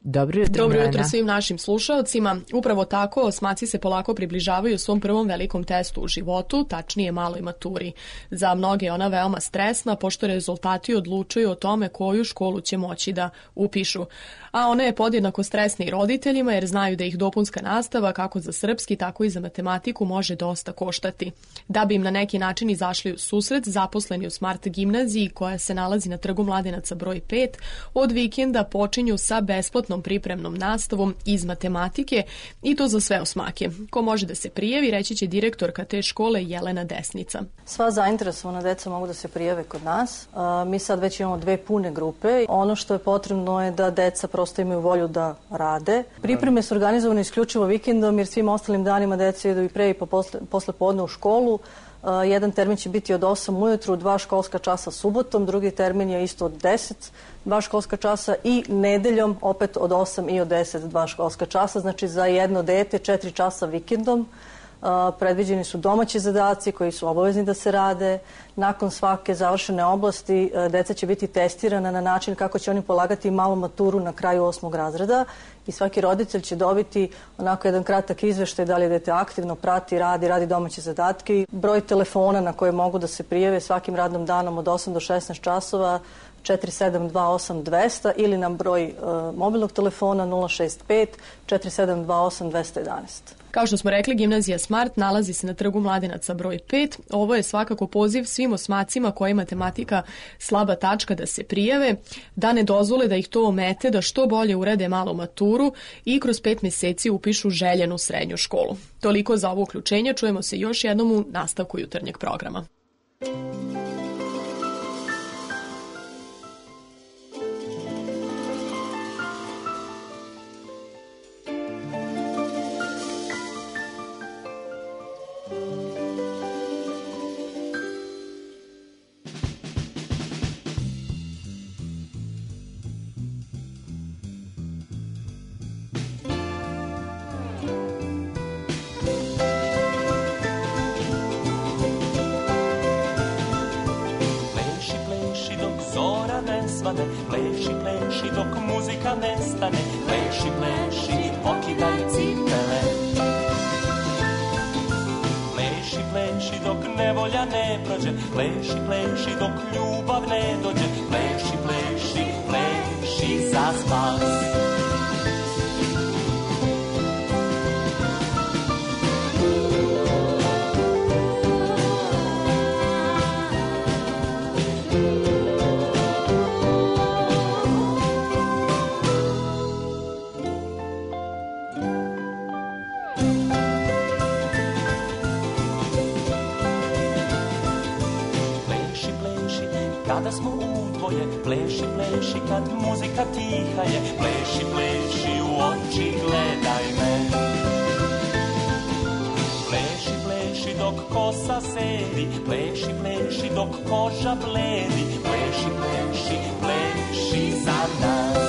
Dobro jutro, Dobro jutro Milena. svim našim slušaocima. Upravo tako, osmaci se polako približavaju svom prvom velikom testu u životu, tačnije maloj maturi. Za mnoge je ona veoma stresna, pošto rezultati odlučuju o tome koju školu će moći da upišu. A ona je podjednako stresna i roditeljima, jer znaju da ih dopunska nastava, kako za srpski, tako i za matematiku, može dosta koštati. Da bi im na neki način izašli u susret, zaposleni u Smart gimnaziji, koja se nalazi na Trgu Mladenaca broj pet, od vikenda počinju sa besplatnom pripremnom nastavom iz matematike, i to za sve osmake. Ko može da se prijavi, reći će direktorka te škole Jelena Desnica. Sva zainteresovana deca mogu da se prijave kod nas. A, mi sad već imamo dve pune grupe. Ono što je potrebno je da deca prosto imaju volju da rade. Pripreme su organizovane isključivo vikendom, jer svim ostalim danima deca idu i pre i po posle, posle podne u školu. Uh, jedan termin će biti od osam ujutru, dva školska časa subotom, drugi termin je isto od deset, dva školska časa, i nedeljom opet od osam i od deset, dva školska časa. Znači za jedno dete četiri časa vikendom. Uh, predviđeni su domaći zadaci koji su obavezni da se rade. Nakon svake završene oblasti uh, deca će biti testirana na način kako će oni polagati malu maturu na kraju osmog razreda, i svaki roditelj će dobiti onako jedan kratak izveštaj da li dete aktivno prati, radi, radi domaće zadatke. Broj telefona na koje mogu da se prijave svakim radnom danom od osam do šesnaest časova, četiri sedam dva osam dvesta, ili na broj uh, mobilnog telefona nula šest pet četiri sedam dva osam dvesta jedanaest. Kao što smo rekli, gimnazija Smart nalazi se na Trgu Mladenaca broj pet. Ovo je svakako poziv svim osmacima koji je matematika slaba tačka da se prijave, da ne dozvole da ih to omete, da što bolje urede malu maturu i kroz pet meseci upišu željenu srednju školu. Toliko za ovo uključenje, čujemo se još jednom u nastavku jutarnjeg programa. Pleši, pleši dok muzika nestane, pleši, pleši, pokidaj cipele. Pleši, pleši dok nevolja ne prođe, pleši, pleši dok ljubav ne dođe, pleši, pleši, pleši za spas. Kada smo udvoje, pleši, pleši kad muzika tiha je, pleši, pleši u oči gledaj me. Pleši, pleši dok kosa sedi, pleši, pleši dok koža bledi, pleši, pleši, pleši za nas.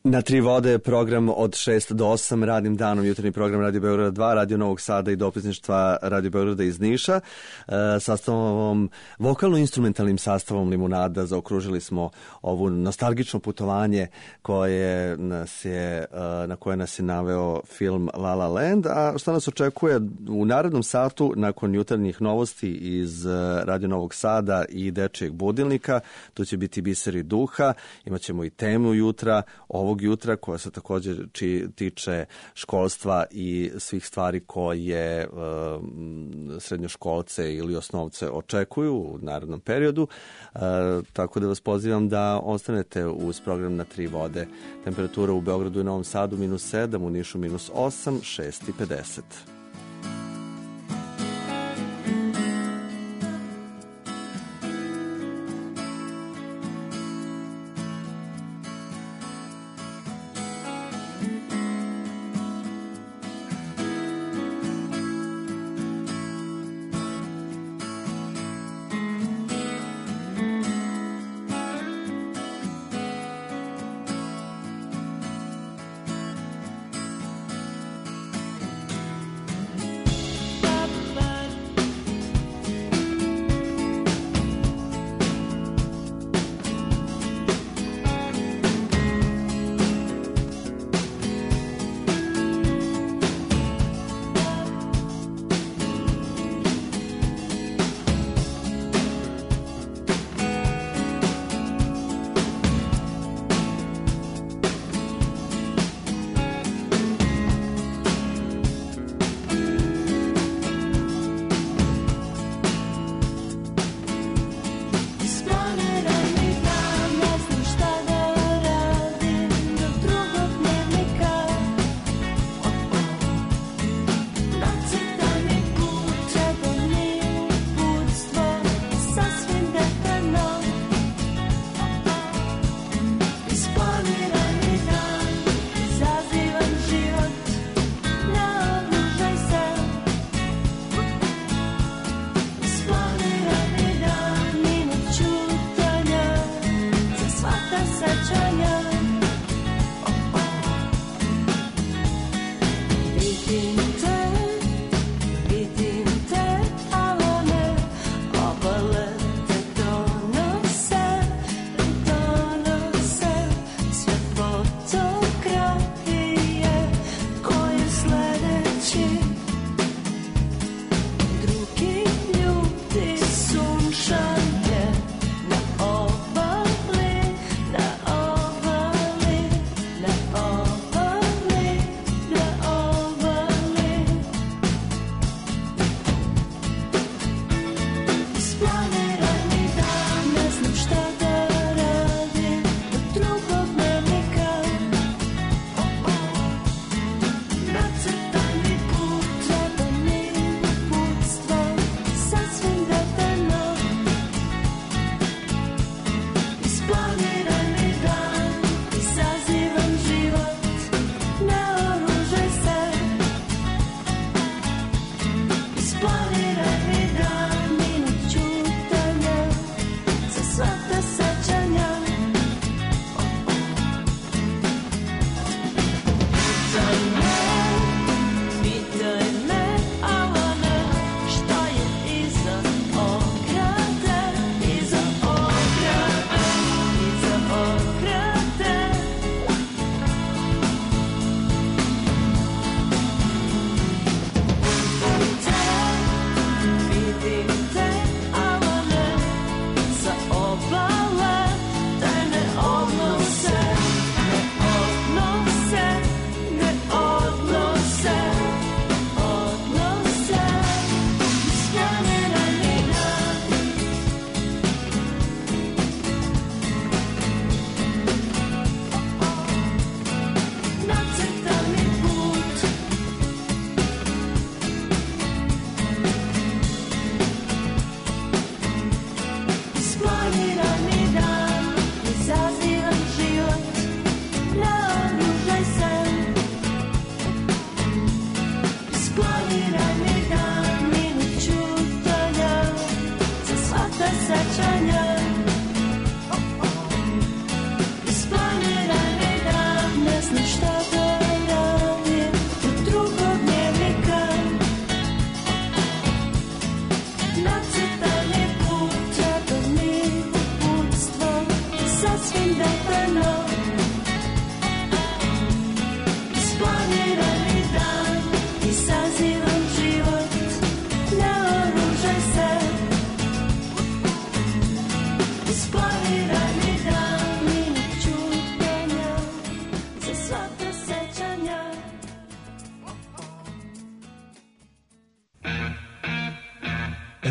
Na tri vode je program od šest do osam, radnim danom, jutarnji program Radio Beograda dva, Radio Novog Sada i dopisništva Radio Beograda iz Niša. E, sastavom, vokalno-instrumentalnim sastavom Limunada zaokružili smo ovu nostalgično putovanje koje nas je, na koje nas je naveo film La La Land, a što nas očekuje u narednom satu nakon jutarnjih novosti iz Radio Novog Sada i Dečijeg budilnika. Tu će biti Biseri duha, imat ćemo i temu jutra, ovog jutra koja se također či, tiče školstva i svih stvari koje e, srednjoškolce ili osnovce očekuju u narednom periodu. E, tako da vas pozivam da ostanete uz program Na tri vode. Temperatura u Beogradu i Novom Sadu minus sedam, u Nišu minus osam, šest i pedeset.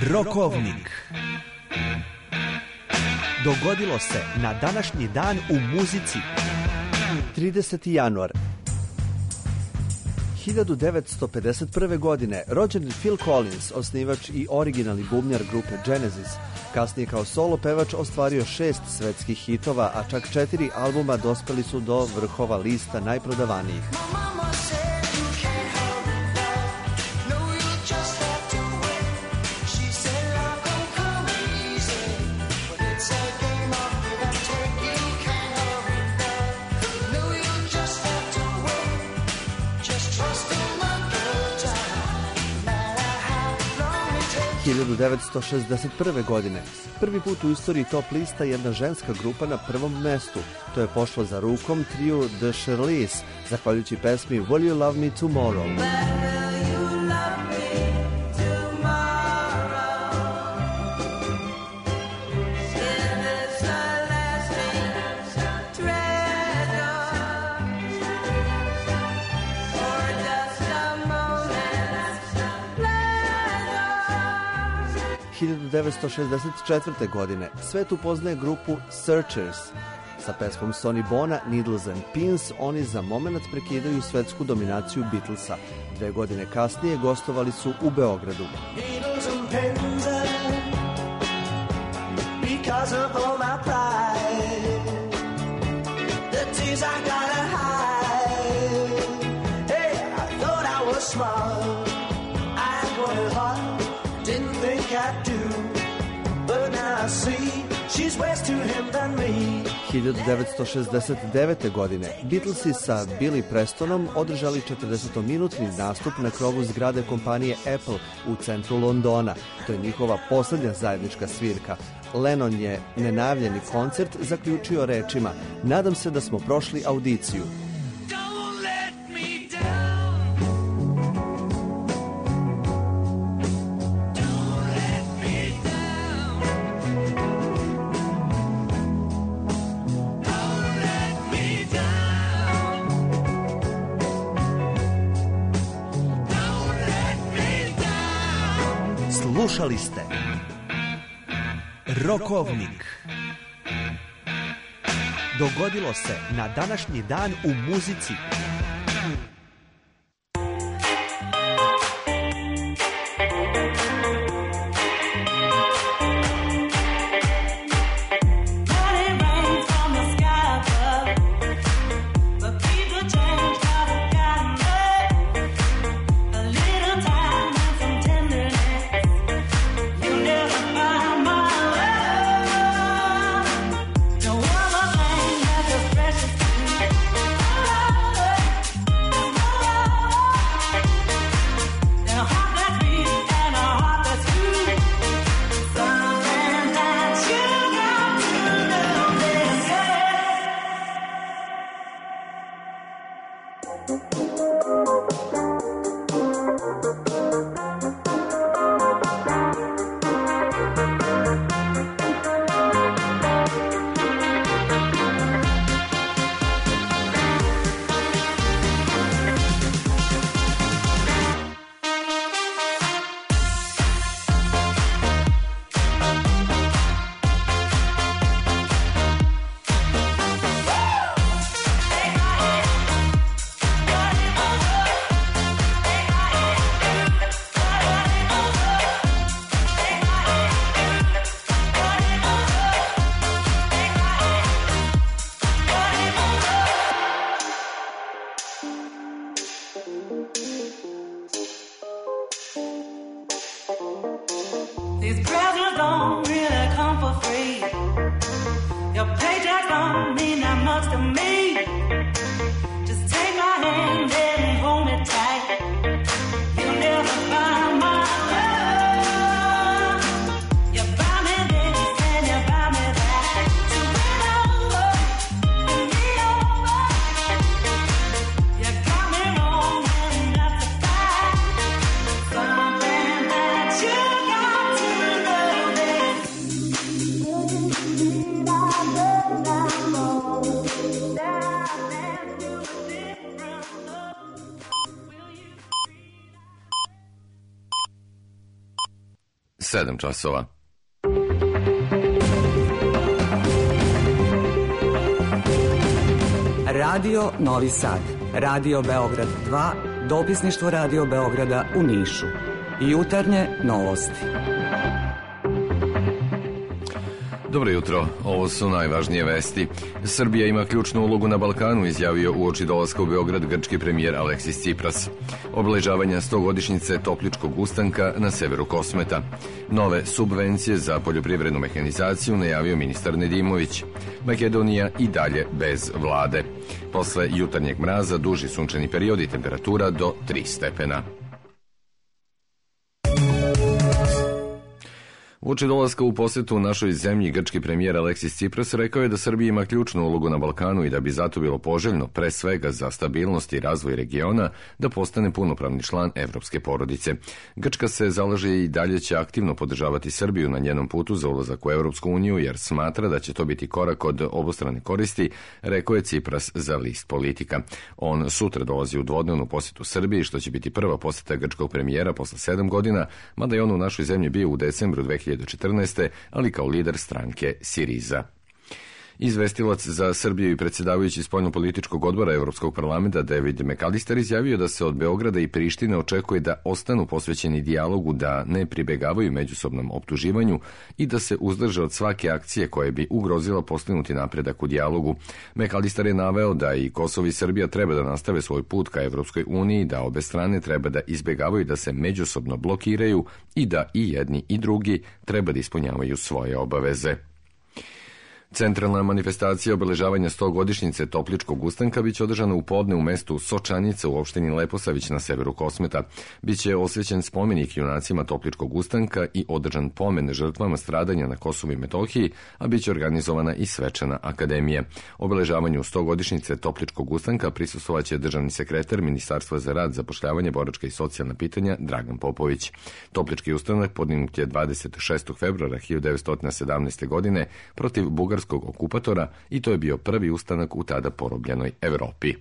Rokovnik. Dogodilo se na današnji dan u muzici. trideseti januar. hiljadu devetsto pedeset prve. godine rođen je Phil Collins, osnivač i originalni bubnjar grupe Genesis. Kasnije kao solo pevač ostvario šest svetskih hitova, a čak četiri albuma dospeli su do vrhova lista najprodavanijih. hiljadu devetsto šezdeset prve. godine. Prvi put u istoriji top lista jedna ženska grupa na prvom mestu. To je pošlo za rukom triju The Shirleys, zahvaljujući pesmi Will You Love Me Tomorrow. hiljadu devetsto šezdeset četvrte. godine svet upoznaje grupu Searchers. Sa pesmom Sonny Bona, Needles and Pins, oni za moment prekidaju svetsku dominaciju Beatlesa. Dve godine kasnije gostovali su u Beogradu. Needles and pins because of all my pride, the tears I gotta hide. Hey, I thought I was smart, I wanted hard, didn't think I'd do, but now I see she's worse to him than me. hiljadu devetsto šezdeset devete. godine Beatlesi sa Billy Prestonom održali četrdesetminutni nastup na krovu zgrade kompanije Apple u centru Londona. To je njihova poslednja zajednička svirka. Lennon je nenajavljeni koncert zaključio rečima: "Nadam se da smo prošli audiciju." Slušali ste Rokovnik. Dogodilo se na današnji dan u muzici. These presents don't really come for free. Your paycheck don't mean that much to me. Just take my hand and hold me tight. You'll never find my love. You buy me this and you buy me that. So bring it over, bring me over. You got me wrong and that's a fact. Something that you got to know this. sedam časova. Radio Novi Sad, Radio Beograd dva, dopisništvo Radio Beograda u Nišu. Jutarnje novosti. Dobro jutro, ovo su najvažnije vesti. Srbija ima ključnu ulogu na Balkanu, izjavio uoči dolaska u Beograd grčki premijer Aleksis Tsipras. Obeležavanja stogodišnjice Topličkog ustanka na severu Kosmeta. Nove subvencije za poljoprivrednu mehanizaciju najavio ministar Nedimović. Makedonija i dalje bez vlade. Posle jutarnjeg mraza duži sunčani period i temperatura do tri stepena. Uoči dolaska u posetu našoj zemlji, grčki premijer Aleksis Tsipras rekao je da Srbija ima ključnu ulogu na Balkanu i da bi zato bilo poželjno, pre svega za stabilnost i razvoj regiona, da postane punopravni član evropske porodice. Grčka se zalaže i dalje će aktivno podržavati Srbiju na njenom putu za ulazak u Evropsku uniju, jer smatra da će to biti korak od obostrane koristi, rekao je Tsipras za list Politika. On sutra dolazi u dvodnevnu posetu Srbiji, što će biti prva poseta grčkog premijera posle sedam godina, mada je on u našoj zemlji bio u decembru dve hiljade četrnaeste. ali kao lider stranke Siriza. Izvestilac za Srbiju i predsjedavajući spoljnopolitičkog odbora Evropskog parlamenta David McAllister izjavio da se od Beograda i Prištine očekuje da ostanu posvećeni dijalogu, da ne pribegavaju međusobnom optuživanju i da se uzdrže od svake akcije koje bi ugrozila postignuti napredak u dijalogu. McAllister je naveo da i Kosovo i Srbija treba da nastave svoj put ka Evropskoj uniji, da obe strane treba da izbegavaju da se međusobno blokiraju i da i jedni i drugi treba da ispunjavaju svoje obaveze. Centralna manifestacija obeležavanja stogodišnjice Topličkog ustanka biće održana u podne u mestu Sočanica u opštini Leposavić na severu Kosmeta. Biće osvećen spomenik junacima Topličkog ustanka i održan pomen žrtvama stradanja na Kosovu i Metohiji, a biće organizovana i svečana akademija. Obeležavanju stogodišnjice Topličkog ustanka prisustvovaće državni sekretar Ministarstva za rad, zapošljavanje, boračka i socijalna pitanja Dragan Popović. Toplički ustanak podignut je dvadeset šestog februara hiljadu devetsto sedamnaeste. godine protiv bugarskog okupatora i to je bio prvi ustanak u tada porobljenoj Evropi.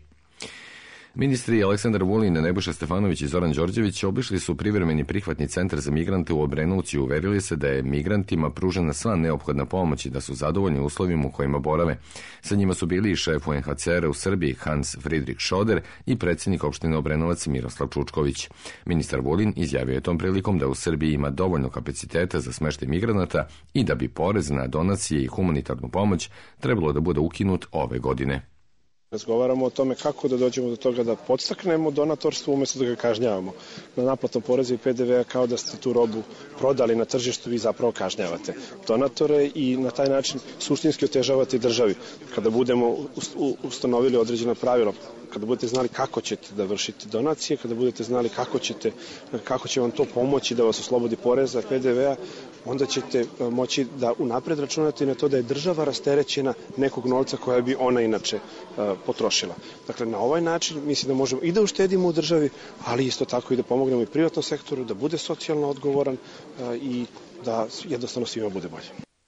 Ministri Aleksandar Vulin, Nebojša Stefanović i Zoran Đorđević obišli su privremeni prihvatni centar za migrante u Obrenovcu i uverili se da je migrantima pružena sva neophodna pomoć i da su zadovoljni uslovima u kojima borave. Sa njima su bili i šef U N H C R-a u Srbiji Hans Friedrich Schoder i predsjednik opštine Obrenovac Miroslav Čučković. Ministar Vulin izjavio je tom prilikom da u Srbiji ima dovoljno kapaciteta za smeštaj migranata i da bi porez na donacije i humanitarnu pomoć trebalo da bude ukinut ove godine. Razgovaramo o tome kako da dođemo do toga da podstaknemo donatorstvo umjesto da ga kažnjavamo. Na naplatom poreza i P D V-a kao da ste tu robu prodali na tržištu, vi zapravo kažnjavate donatore i na taj način suštinski otežavate državi. Kada budemo ustanovili određena pravila, kada budete znali kako ćete da vršite donacije, kada budete znali kako ćete, kako će vam to pomoći da vas oslobodi poreza, P D V-a, onda ćete moći da unapred računate na to da je država rasterećena nekog novca koja bi ona inače potrošila. Dakle, na ovaj način mislim da možemo i da uštedimo u državi, ali isto tako i da pomognemo i privatnom sektoru, da bude socijalno odgovoran i da jednostavno svima bude bolje.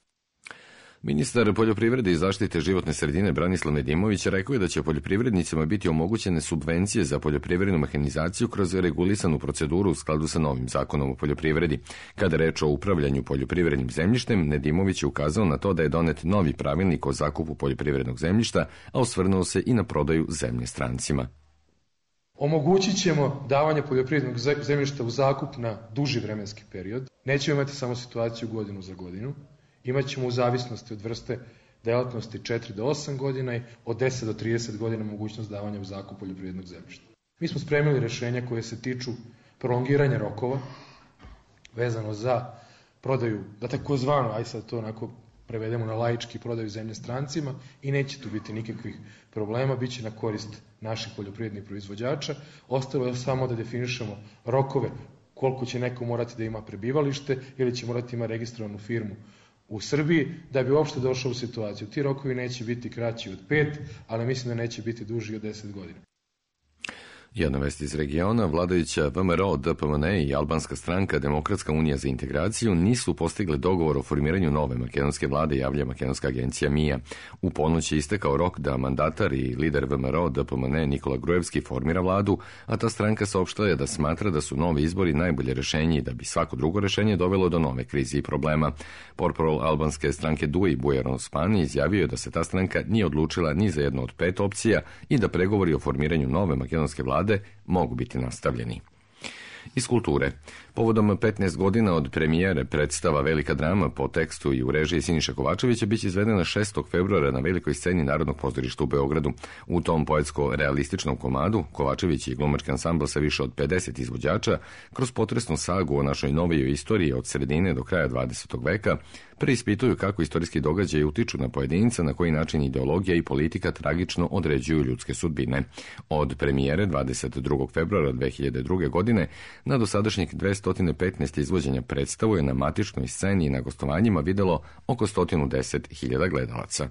Ministar poljoprivrede i zaštite životne sredine Branislav Nedimović rekao je da će poljoprivrednicima biti omogućene subvencije za poljoprivrednu mehanizaciju kroz regulisanu proceduru u skladu sa novim zakonom o poljoprivredi. Kada reč o upravljanju poljoprivrednim zemljištem, Nedimović je ukazao na to da je donet novi pravilnik o zakupu poljoprivrednog zemljišta, a osvrnuo se i na prodaju zemlje strancima. Omogućit ćemo davanje poljoprivrednog zemljišta u zakup na duži vremenski period. Nećemo imati samo situaciju godinu za godinu. Imaćemo u zavisnosti od vrste delatnosti četiri do osam godina i od deset do trideset godina mogućnost davanja u zakup poljoprivrednog zemljišta. Mi smo spremili rešenja koje se tiču prolongiranja rokova vezano za prodaju, da tako zvano, aj sad to onako prevedemo na laički, prodaju zemlje strancima i neće tu biti nikakvih problema, bit će na korist naših poljoprivrednih proizvođača. Ostalo je samo da definišemo rokove koliko će neko morati da ima prebivalište ili će morati ima registrovanu firmu u Srbiji, da bi uopšte došao u situaciju. Ti rokovi neće biti kraći od pet, ali mislim da neće biti duži od deset godina. Jedna vest iz regiona, vladajuća V M R O, D P M N i albanska stranka Demokratska unija za integraciju nisu postigli dogovor o formiranju nove makedonske vlade, javlja makedonska agencija M I A. U ponoć je istekao rok da mandatar i lider V M R O, D P M N Nikola Grujevski formira vladu, a ta stranka saopštila da smatra da su novi izbori najbolje rešenje i da bi svako drugo rešenje dovelo do nove krize i problema. Portparol albanske stranke D U I Bujar Osmani izjavio je da se ta stranka nije odlučila ni za jednu od pet opcija i da pregovori o formiranju nove makedonske vlade mogu biti nastavljeni. Iz kulture. Povodom petnaest godina od premijere predstava Velika drama po tekstu i u režiji Siniše Kovačevića biće izvedena šestog februara na velikoj sceni Narodnog pozorišta u Beogradu. U tom poetsko-realističnom komadu Kovačević i glumački ansambl sa više od pedeset izvođača kroz potresnu sagu o našoj novijoj istoriji od sredine do kraja dvadesetog veka preispituju kako istorijski događaji utiču na pojedinca, na koji način ideologija i politika tragično određuju ljudske sudbine. Od premijere dvadeset drugog februara dve hiljade druge. godine na dosadašnjih dvesta petnaest izvođenja predstavu je na matičnoj sceni i na gostovanjima videlo oko sto deset hiljada gledalaca.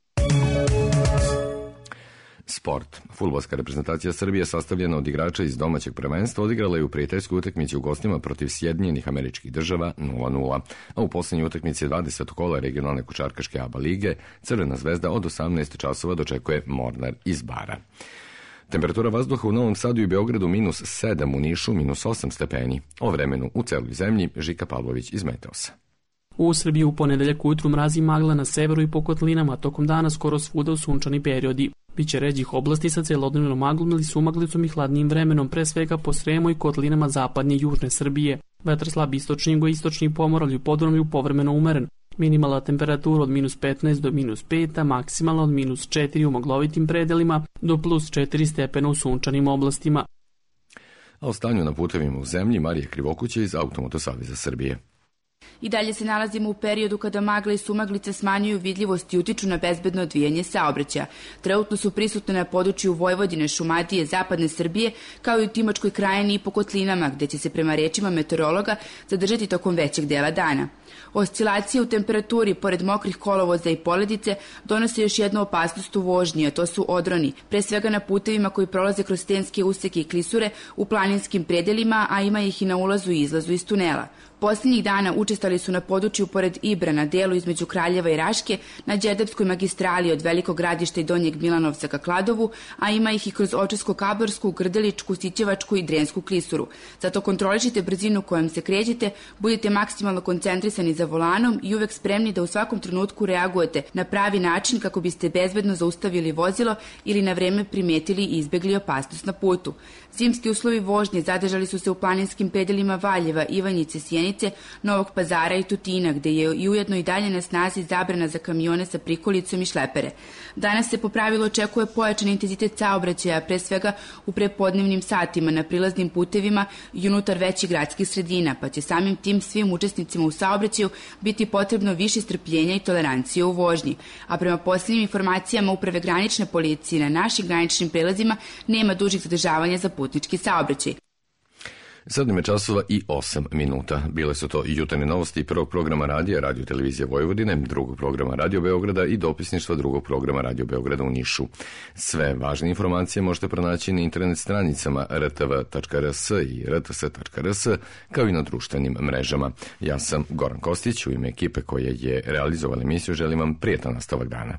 Sport. Fudbalska reprezentacija Srbije sastavljena od igrača iz domaćeg prvenstva odigrala je u prijateljskoj utakmici u gostima protiv Sjedinjenih Američkih Država nula nula, a u posljednjoj utakmici dvadesetog kola regionalne košarkaške A B A lige Crvena zvezda od osamnaest časova dočekuje Mornar iz Bara. Temperatura vazduha u Novom Sadu i Beogradu minus sedam, u Nišu minus osam stepeni. O vremenu u celoj zemlji Žika Pavlović iz Meteosa. U Srbiji u ponedeljak ujutru mrazi magla na severu i po kotlinama, tokom dana skoro svuda u sunčani periodi. Biće ređih oblasti sa celodnevnom maglom ili sumaglicom i hladnijim vremenom, pre svega po Sremu i kotlinama zapadnje i južne Srbije. Vetar slab istočni, jugoistočni pomoravlju podronju povremeno umeren. Minimalna temperatura od minus petnaest do minus pet, a maksimalna od minus četiri u maglovitim predelima do plus četiri stepena u sunčanim oblastima. A o stanju na putevima u zemlji Marija Krivokuća iz Automoto Saveza Srbije. I dalje se nalazimo u periodu kada magla i sumaglice smanjuju vidljivost i utiču na bezbedno odvijanje saobraćaja. Trenutno su prisutne na području Vojvodine, Šumadije, zapadne Srbije, kao i u Timočkoj krajini i po kotlinama, gde će se prema rečima meteorologa zadržati tokom većeg dela dana. Oscilacije u temperaturi, pored mokrih kolovoza i poledice, donose još jednu opasnost u vožnji, a to su odroni, pre svega na putevima koji prolaze kroz stenske useke i klisure u planinskim predelima, a ima ih i na ulazu i izlazu iz tunela. Posljednjih dana učestali su na području pored Ibra, na delu između Kraljeva i Raške, na Đerdapskoj magistrali od Velikog Gradišta i Donjeg Milanovca ka Kladovu, a ima ih i kroz Očesko-Kablarsku, Grdeličku, Sićevačku i Drensku klisuru. Zato kontrolišite brzinu kojom se krećete, budite maksimalno koncentrisani za volanom i uvek spremni da u svakom trenutku reagujete na pravi način kako biste bezbedno zaustavili vozilo ili na vreme primetili i izbegli opasnost na putu. Zimski uslovi vožnje zadržali su se u planinskim predelima Valjeva, Ivanjice, Sjenice, Novog Pazara i Tutina, gde je i ujedno i dalje na snazi zabrana za kamione sa prikolicom i šlepere. Danas se po pravilu očekuje pojačan intenzitet saobraćaja, pre svega u prepodnevnim satima na prilaznim putevima i unutar većih gradskih sredina, pa će samim tim svim učesnicima u saobraćaju biti potrebno više strpljenja i tolerancije u vožnji. A prema posljednjim informacijama Uprave granične policije, na našim graničnim prelazima nema dužih zadržavanja za putnički saobraćaj. Sedam je časova i osam minuta. Bile su to jutarnje novosti prvog programa radija, Radio televizije Vojvodine, drugog programa Radio Beograda i dopisništva drugog programa Radio Beograda u Nišu. Sve važne informacije možete pronaći na internet stranicama r t v tačka r s i r t s tačka r s, kao i na društvenim mrežama. Ja sam Goran Kostić, u ime ekipe koja je realizovala emisiju želim vam prijetan nastavak dana.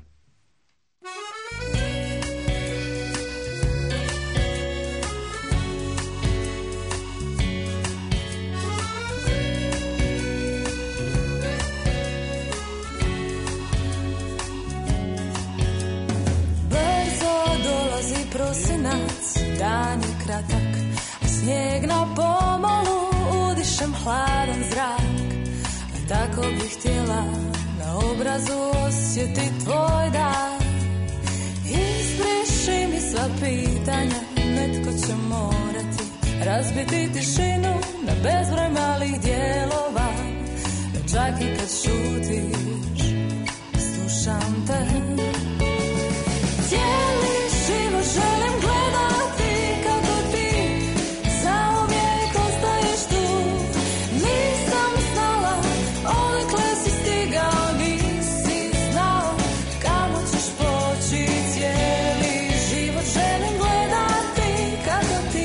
Prosinac, dan je kratak, a snijeg na pomolu, udišem hladan zrak. Tako bih htjela na obrazu osjetit tvoj dan. Izbriši mi sva pitanja, netko će morati razbiti tišinu na bezbroj malih dijelova. Da čak i kad šutiš, slušam te. Cijeli život želim gledati kako ti zauvijek ostaješ tu. Nisam znala, odakle si stigao, nisi znao kamo ćeš poći. Cijeli život želim gledati kako ti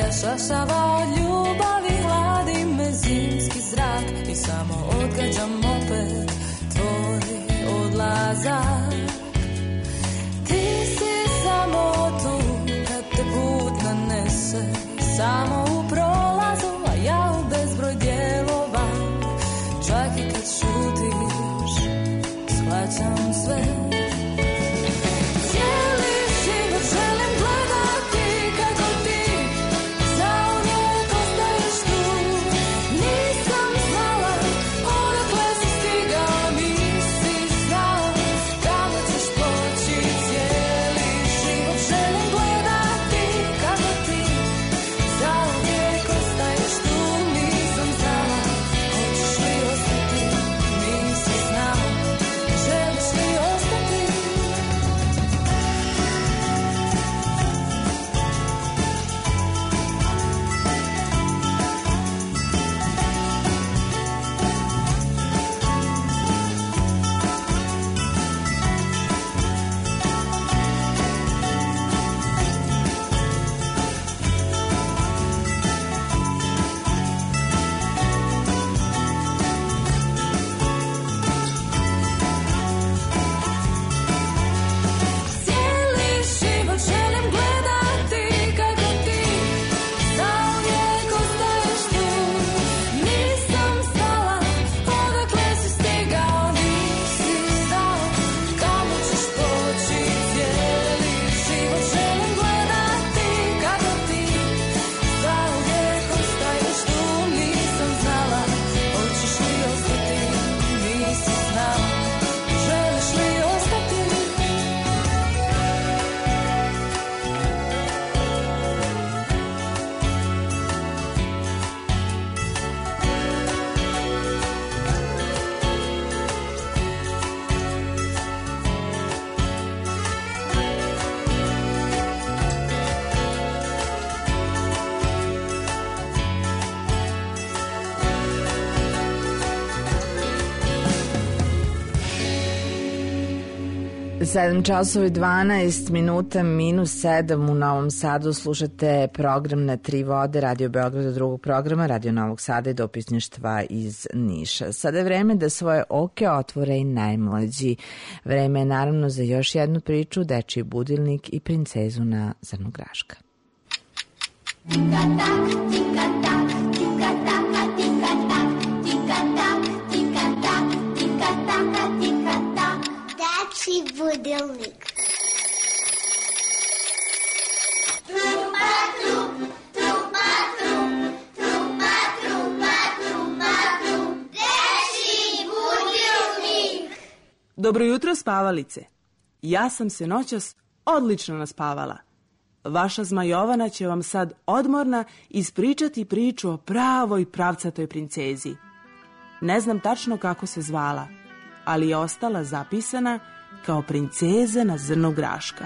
šašava od ljubavi, hladi me zimski zrak i samo odgađam opet tvoj odlazak. Ti si samo tu kad te put nanese, samo u prolazu, a ja u bezbroj dijelova. Čak i kad šutiš, shvaćam sve. Cijeli život želim gledati kako ti zauvijek ostaješ tu. Nisam znala odakle si stigao, nisi znala kamo ćeš poći. Cijeli život želim gledati kako ti zauvijek ostaješ tu. Nisam znala hoćeš li ostati, nisi znala želiš li ostati. Cijeli život želim gledati kako ti zauvijek ostaješ tu. Nisam znala odakle si stigao, nisi znala kamo ćeš poći. Cijeli život želim gledati kako ti zauvijek ostaješ tu. Nisam znala hoćeš li ostati, nisi znala želiš li ostati. sedam časova i dvanaest minuta minus sedam u Novom Sadu. Slušate program Na tri vode Radio Beograda, drugog programa Radio Novog Sada i dopisništva iz Niša. Sada je vreme da svoje oke otvore i najmlađi. Vreme je naravno za još jednu priču, Dečiji budilnik i princezu na zrnu graška. Dečiji budilnik. Trupa, trup, trupa, trup, trupa, trupa, trupa, trup. Dečiji budilnik. Dobro jutro, spavalice. Ja sam se noćas odlično naspavala. Vaša Zmajovana će vam sad odmorna ispričati priču o pravoj pravcatoj princezi. Ne znam tačno kako se zvala, ali je ostala zapisana kao princeza na zrnu graška.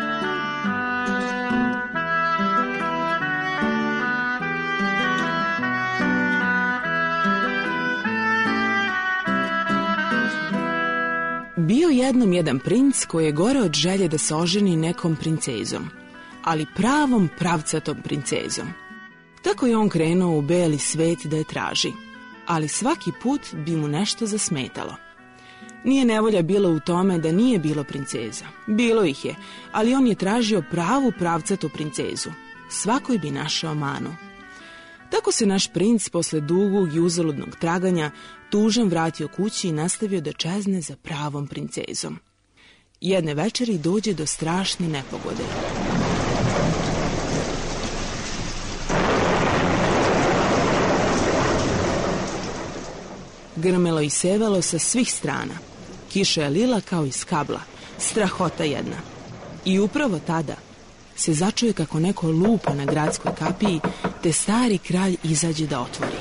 Bio jednom jedan princ koji je gore od želje da se oženi nekom princezom, ali pravom pravcatom princezom. Tako je on krenuo u beli svet da je traži, ali svaki put bi mu nešto zasmetalo. Nije nevolja bila u tome da nije bilo princeza. Bilo ih je, ali on je tražio pravu pravcatu princezu. Svakoj bi našao manu. Tako se naš princ posle dugog i uzaludnog traganja tužan vratio kući i nastavio da čezne za pravom princezom. Jedne večeri dođe do strašne nepogode. Grmelo i sevalo sa svih strana. Kiša je lila kao iz kabla, strahota jedna. I upravo tada se začuje kako neko lupa na gradskoj kapiji, te stari kralj izađe da otvori.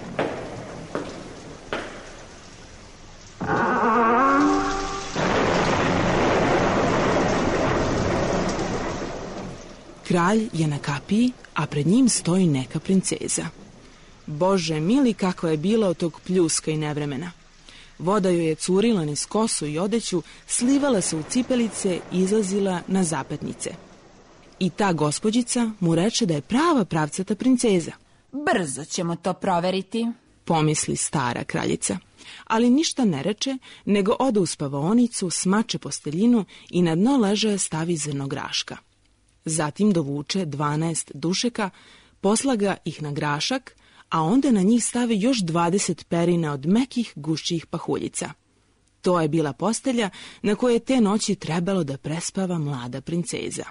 Kralj je na kapiji, a pred njim stoji neka princeza. Bože mili, kako je bila od tog pljuska i nevremena. Voda joj je curila niz kosu i odeću, slivala se u cipelice i izlazila na zapetnice. I ta gospođica mu reče da je prava pravcata princeza. Brzo ćemo to proveriti, pomisli stara kraljica. Ali ništa ne reče, nego ode u spavaonicu, smače posteljinu i na dno ležaja stavi zrno graška. Zatim dovuče dvanaest dušeka, poslaga ih na grašak, a onda na njih stavi još dvadeset perina od mekih gušćih pahuljica. To je bila postelja na kojoj je te noći trebalo da prespava mlada princeza.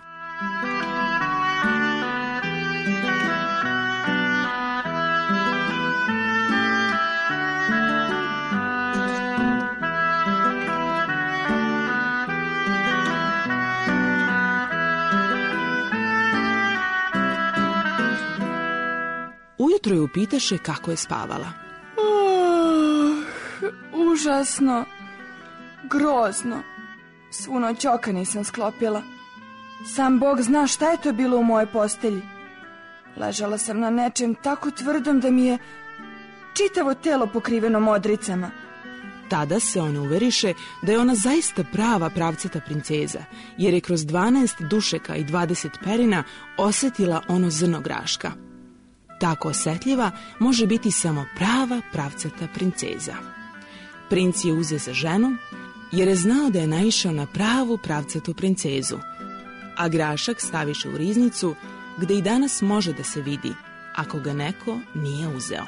Ujutro je upitaše kako je spavala. Oh, užasno, grozno. Svu noć oka nisam sklopila. Sam Bog zna šta je to bilo u mojoj postelji. Ležala sam na nečem tako tvrdom da mi je čitavo telo pokriveno modricama. Tada se on uveriše da je ona zaista prava pravcata princeza, jer je kroz dvanaest dušeka i dvadeset perina osetila ono zrno graška. Tako osetljiva može biti samo prava pravcata princeza. Princ je uze za ženu, jer je znao da je naišao na pravu pravcatu princezu, a grašak staviše u riznicu, gde i danas može da se vidi, ako ga neko nije uzeo.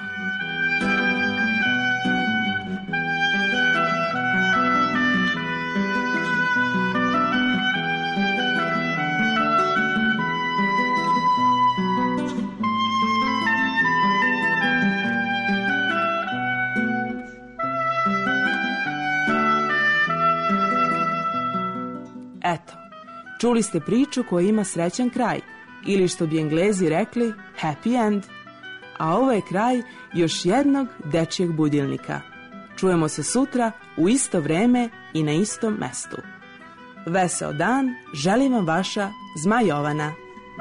Eto, čuli ste priču koja ima srećan kraj, ili što bi Englezi rekli happy end. A ovo je kraj još jednog dečijeg budilnika. Čujemo se sutra u isto vreme i na istom mestu. Veseo dan želi vam vaša Zma Jovana.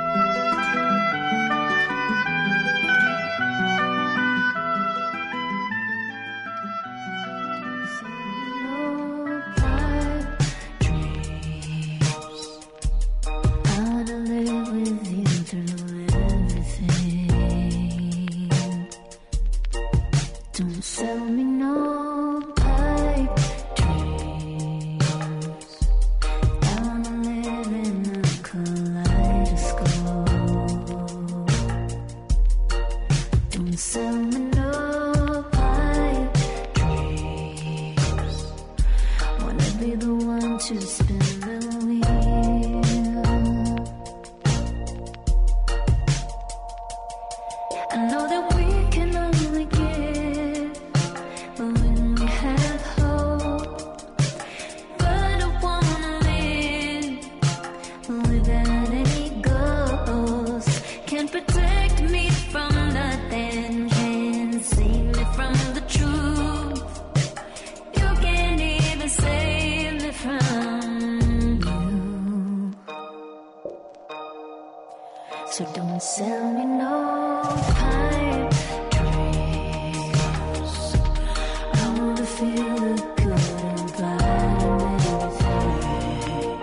So don't sell me no pipe dreams. I want to feel the good and bad and everything.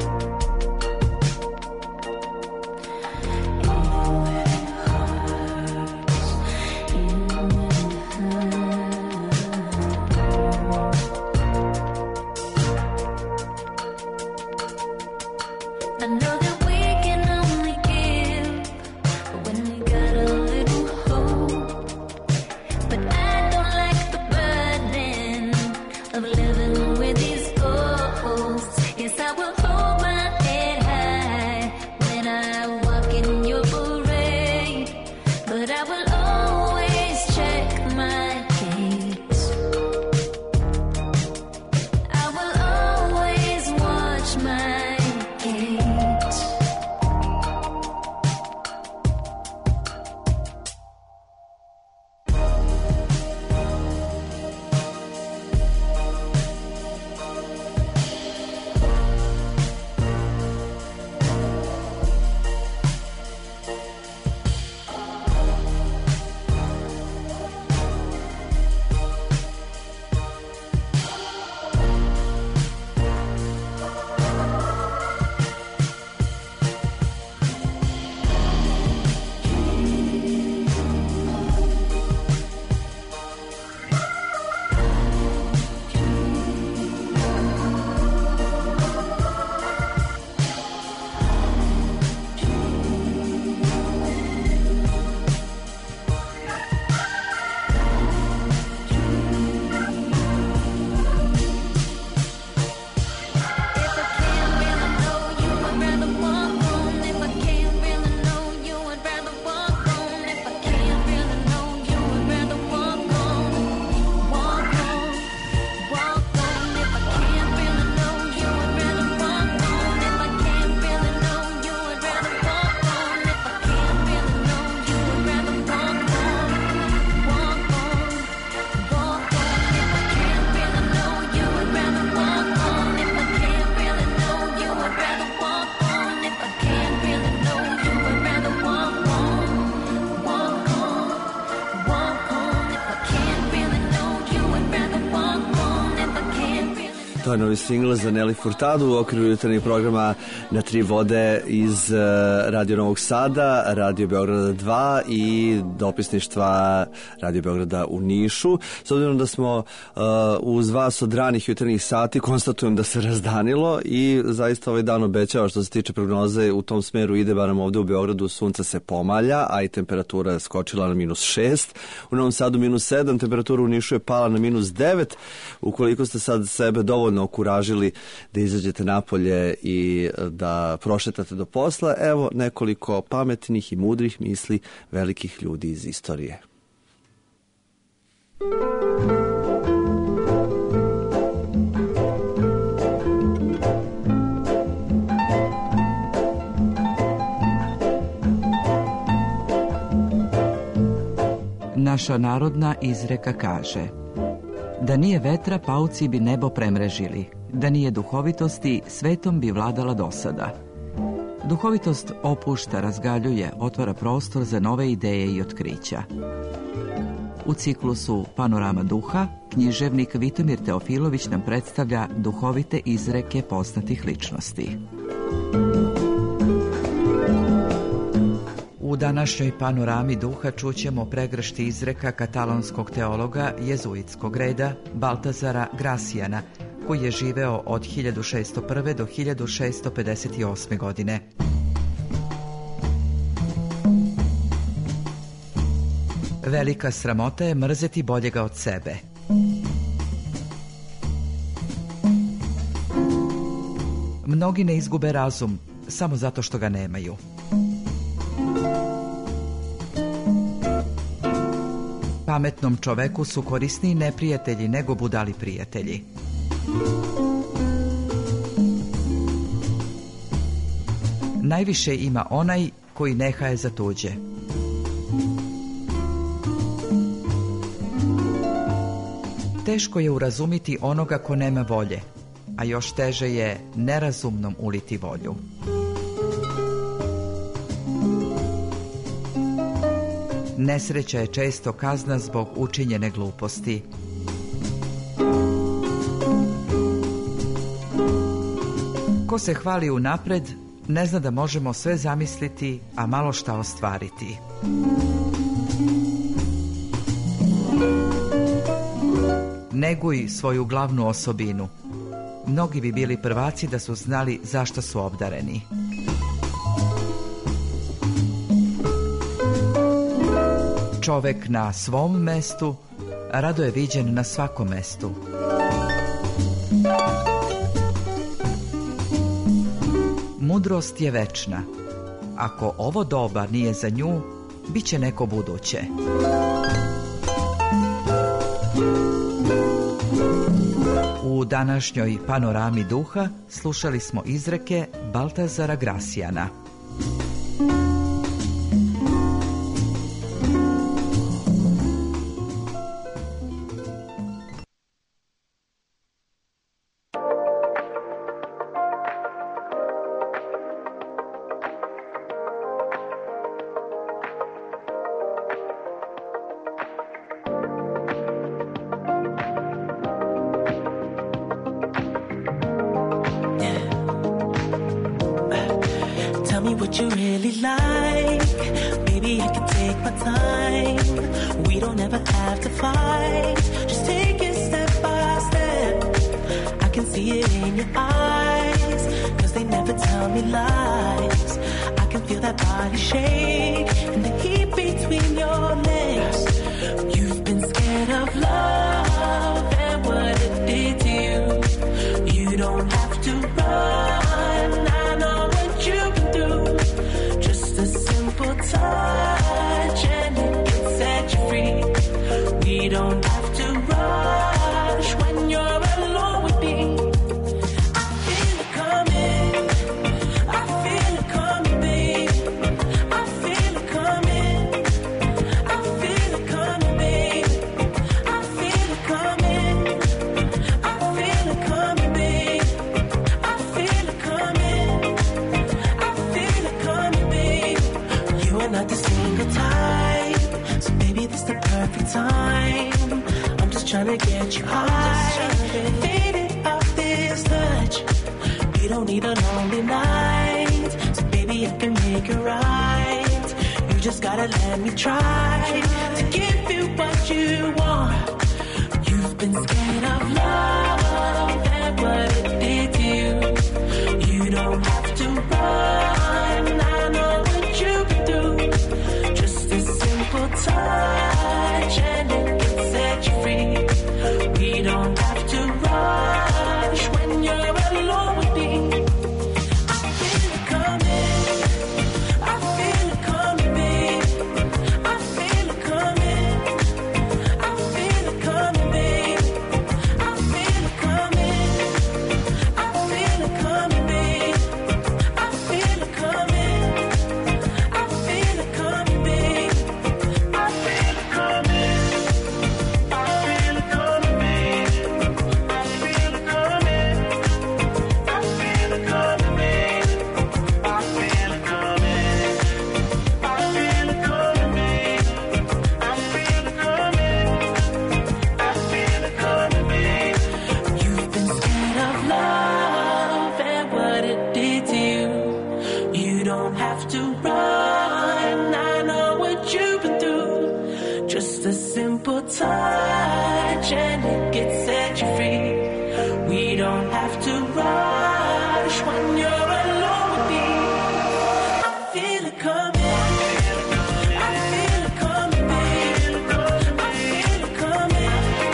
Even when it hurts, even when it hurts. I know that we can only give when we got a little hope. To je novi singl za Nelly Furtado u okviru jutarnjeg programa Na tri vode iz uh, Radio Novog Sada, Radio Beograda dva i dopisništva Radio Beograda u Nišu. S obzirom da smo uh, uz vas od ranih jutarnjih sati, konstatujem da se razdanilo i zaista ovaj dan obećava što se tiče prognoze u tom smeru ide, barem ovde u Beogradu sunce se pomalja, a i temperatura je skočila na minus šest, u Novom Sadu minus sedam, temperatura u Nišu je pala na minus devet. Ukoliko ste sad sebe dovoljno okuražili da izađete napolje i da prošetate do posla, evo nekoliko pametnih i mudrih misli velikih ljudi iz istorije. Naša narodna izreka kaže: da nije vetra, pauci bi nebo premrežili, da nije duhovitosti, svetom bi vladala dosada. Duhovitost opušta, razgaljuje, otvara prostor za nove ideje i otkrića. U ciklusu Panorama duha, književnik Vitomir Teofilović nam predstavlja duhovite izreke poznatih ličnosti. U današnjoj Panorami duha čućemo pregršti izreka katalonskog teologa jezuitskog reda Baltazara Graciana, koji je živeo od hiljadu šesto prve do hiljadu šesto pedeset osme. godine. Velika sramota je mrzeti boljega od sebe. Mnogi ne izgube razum samo zato što ga nemaju. Pametnom čoveku su korisniji neprijatelji nego budali prijatelji. Najviše ima onaj koji nehaje za tuđe. Teško je urazumiti onoga ko nema volje, a još teže je nerazumnom uliti volju. Nesreća je često kazna zbog učinjene gluposti. Ko se hvali unapred, ne zna da možemo sve zamisliti, a malo šta ostvariti. Neguj svoju glavnu osobinu. Mnogi bi bili prvaci da su znali zašto su obdareni. Čovek na svom mestu, rado je viđen na svakom mestu. Mudrost je večna. Ako ovo doba nije za nju, bit će neko buduće. U današnjoj Panorami duha slušali smo izreke Baltazara Graciana. Tell me what you really like. Baby, I can take my time. We don't ever have to fight. Just take it step by step. I can see it in your eyes, 'cause they never tell me lies. I can feel that body shake and the heat between your legs. You've been scared of love and what it did to you. You don't have to run. I know what you've been through. Just a simple touch and it can set you free. We don't have to rush when you're alone with me. I feel it coming. I feel it coming, babe. I feel it coming. I feel it coming, babe. I feel it coming. I feel it coming, babe. I feel it coming. I feel it coming, babe. You are not the single type, so maybe this the perfect time. I'm just trying to get you high, faded off this don't need a lonely night, so baby I can make it right. You just gotta let me try to give you what you want. You've been scared of love and what it did to you. You don't have to run, I know what you can do. Just a simple touch and it can set you free. We don't have to rush when you're alone with me. I feel it coming, I feel it coming, babe. I feel it coming, I feel it coming, babe. I feel it coming, I feel it coming, babe. I feel it coming, I feel it coming, babe. I feel it coming, I feel it coming, babe. I feel it coming, I feel it coming, babe. I feel it coming, I feel it coming, babe. I feel it coming, I feel it coming, babe. You've been scared of love and what it did to you. You don't have to run, I know what you've been through. Just a simple touch and it gets set you free. We don't have to rush when you're alone with me. I feel it coming, I feel it coming, babe. I feel it coming,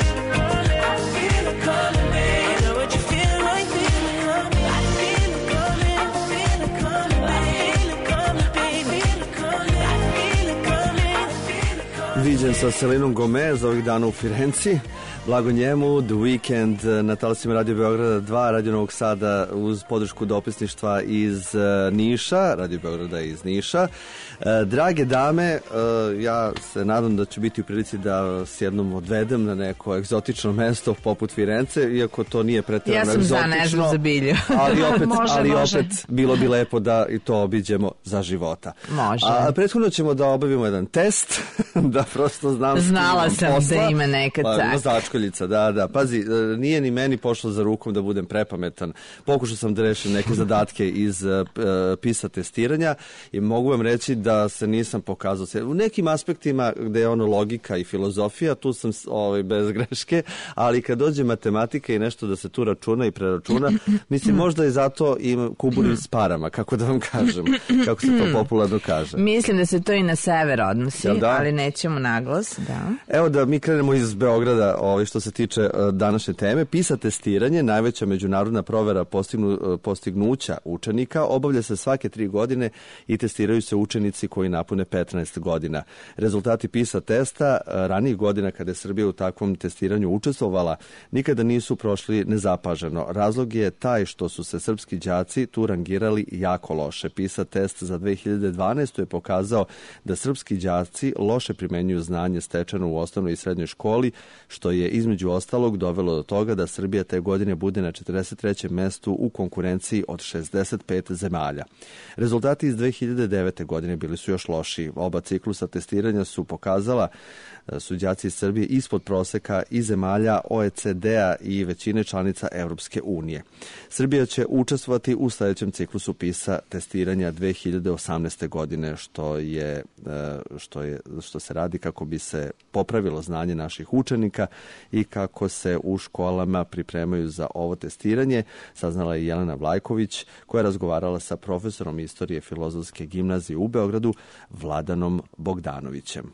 I feel it coming, babe. I know what you feel like, feel it coming. I feel it coming, I feel it coming, babe. I feel it coming, babe. I feel it coming, I feel it coming, I feel it coming. Viđen sa Selenom Gomez ovih dana u Firenci. Blago njemu, The Weekend na talasima Radio Beograda dva, Radio Novog Sada uz podršku dopisništva iz uh, Niša, Radio Beograda iz Niša. Uh, drage dame, uh, ja se nadam da ću biti u prilici da vas jednom odvedem na neko egzotično mesto poput Firence, iako to nije pretjerano egzotično. Ja sam za, ne znam za bilju. Ali opet, može, ali može. opet bilo bi lepo da i to obiđemo za života. Može. A prethodno ćemo da obavimo jedan test, da prosto znam Znala sam posla. da ima neka Pa, tak. začkoljica, da, da. Pazi, e, nije ni meni pošlo za rukom da budem prepametan. Pokušao sam da rešim neke zadatke iz e, PISA testiranja i mogu vam reći da se nisam pokazao se. U nekim aspektima gde je ono logika i filozofija, tu sam ovaj, bez greške, ali kad dođe matematika i nešto da se tu računa i preračuna, mislim možda i zato im kuburim s parama, kako da vam kažem, kako se to popularno kaže. Mislim da se to i na sever odnosi, Jel da? ali nećemo naglas. Da. Evo da mi krenemo iz Beograda, ovaj, što se tiče uh, današnje teme. PISA testiranje, najveća međunarodna provera postignu, uh, postignuća učenika, obavlja se svake tri godine i testiraju se učenici koji napune petnaest godina. Rezultati PISA testa uh, ranijih godina kada je Srbija u takvom testiranju učestvovala nikada nisu prošli nezapaženo. Razlog je taj što su se srpski đaci tu rangirali jako loše. PISA test za dve hiljade dvanaestu je pokazao da srpski đaci loše primenjuju znanje stečeno u osnovnoj i srednjoj školi, što je između ostalog dovelo do toga da Srbija te godine bude na četrdeset trećem mestu u konkurenciji od šezdeset pet zemalja. Rezultati iz dve hiljade devete godine bili su još lošiji. Oba ciklusa testiranja su pokazala su đaci iz Srbije ispod proseka i zemalja O E C D-a i većine članica Evropske unije. Srbija će učestvovati u sledećem ciklusu PISA testiranja dve hiljade osamnaeste godine, što je, što je što se radi kako bi se popravilo znanje naših učenika i kako se u školama pripremaju za ovo testiranje, saznala je Jelena Vlajković, koja je razgovarala sa profesorom istorije Filozofske gimnazije u Beogradu, Vladanom Bogdanovićem.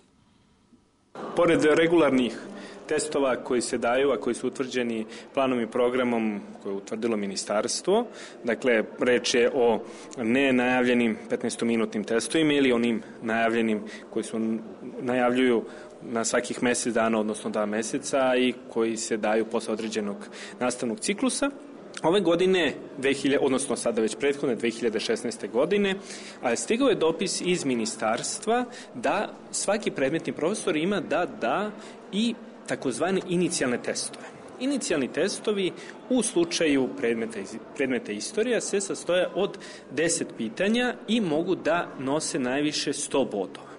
Pored regularnih testova koji se daju, a koji su utvrđeni planom i programom koje je utvrdilo ministarstvo, dakle, reč je o nenajavljenim petnaestominutnim testovima ili onim najavljenim koji su najavljuju na svakih mesec dana, odnosno dva meseca i koji se daju posle određenog nastavnog ciklusa. Ove godine, dve hiljade, odnosno sada već prethodne dve hiljade šesnaeste godine, stigao je dopis iz ministarstva da svaki predmetni profesor ima da da i takozvane inicijalne testove. Inicijalni testovi u slučaju predmeta, predmeta istorija se sastoje od deset pitanja i mogu da nose najviše sto bodova.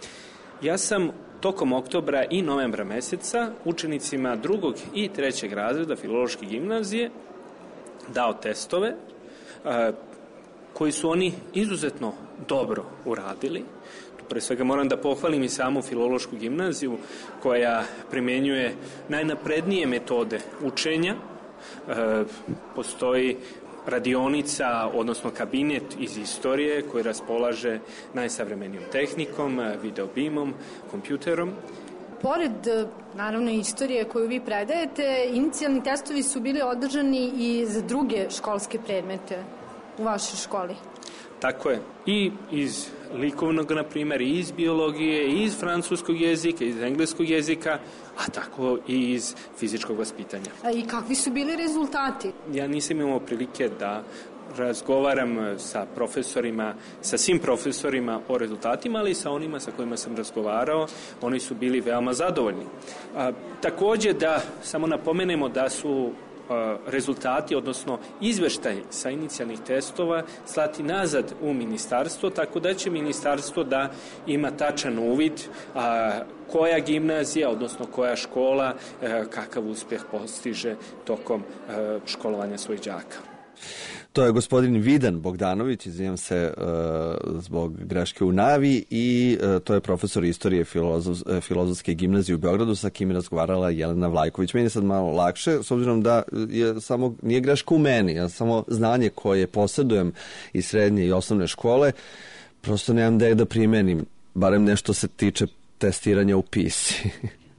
Ja sam tokom oktobra i novembra meseca učenicima drugog i trećeg razreda Filološke gimnazije dao testove koji su oni izuzetno dobro uradili. Pre svega moram da pohvalim i samu Filološku gimnaziju koja primenjuje najnaprednije metode učenja. E, postoji radionica, odnosno kabinet iz istorije koji raspolaže najsavremenijom tehnikom, videobimom, kompjuterom. Pored, naravno, istorije koju vi predajete, inicijalni testovi su bili održani i za druge školske predmete u vašoj školi. Tako je. I iz likovnog, na primjer, i iz biologije, i iz francuskog jezika, iz engleskog jezika, a tako i iz fizičkog vaspitanja. A i kakvi su bili rezultati? Ja nisam imao prilike da razgovaram sa profesorima, sa svim profesorima o rezultatima, ali i sa onima sa kojima sam razgovarao, oni su bili veoma zadovoljni. A, takođe da samo napomenemo da su rezultati, odnosno izveštaj sa inicijalnih testova slati nazad u ministarstvo, tako da će ministarstvo da ima tačan uvid a, koja gimnazija, odnosno koja škola, a, kakav uspeh postiže tokom a, školovanja svojih đaka. To je gospodin Vidan Bogdanović, izvinjam se uh, zbog greške u najavi, i uh, to je profesor istorije filozof, Filozofske gimnazije u Beogradu, sa kim je razgovarala Jelena Vlajković. Meni je sad malo lakše, s obzirom da je samo, nije greška u meni, ja samo znanje koje posjedujem iz srednje i osnovne škole, prosto nemam da je da primenim, barem nešto se tiče testiranja u pisi.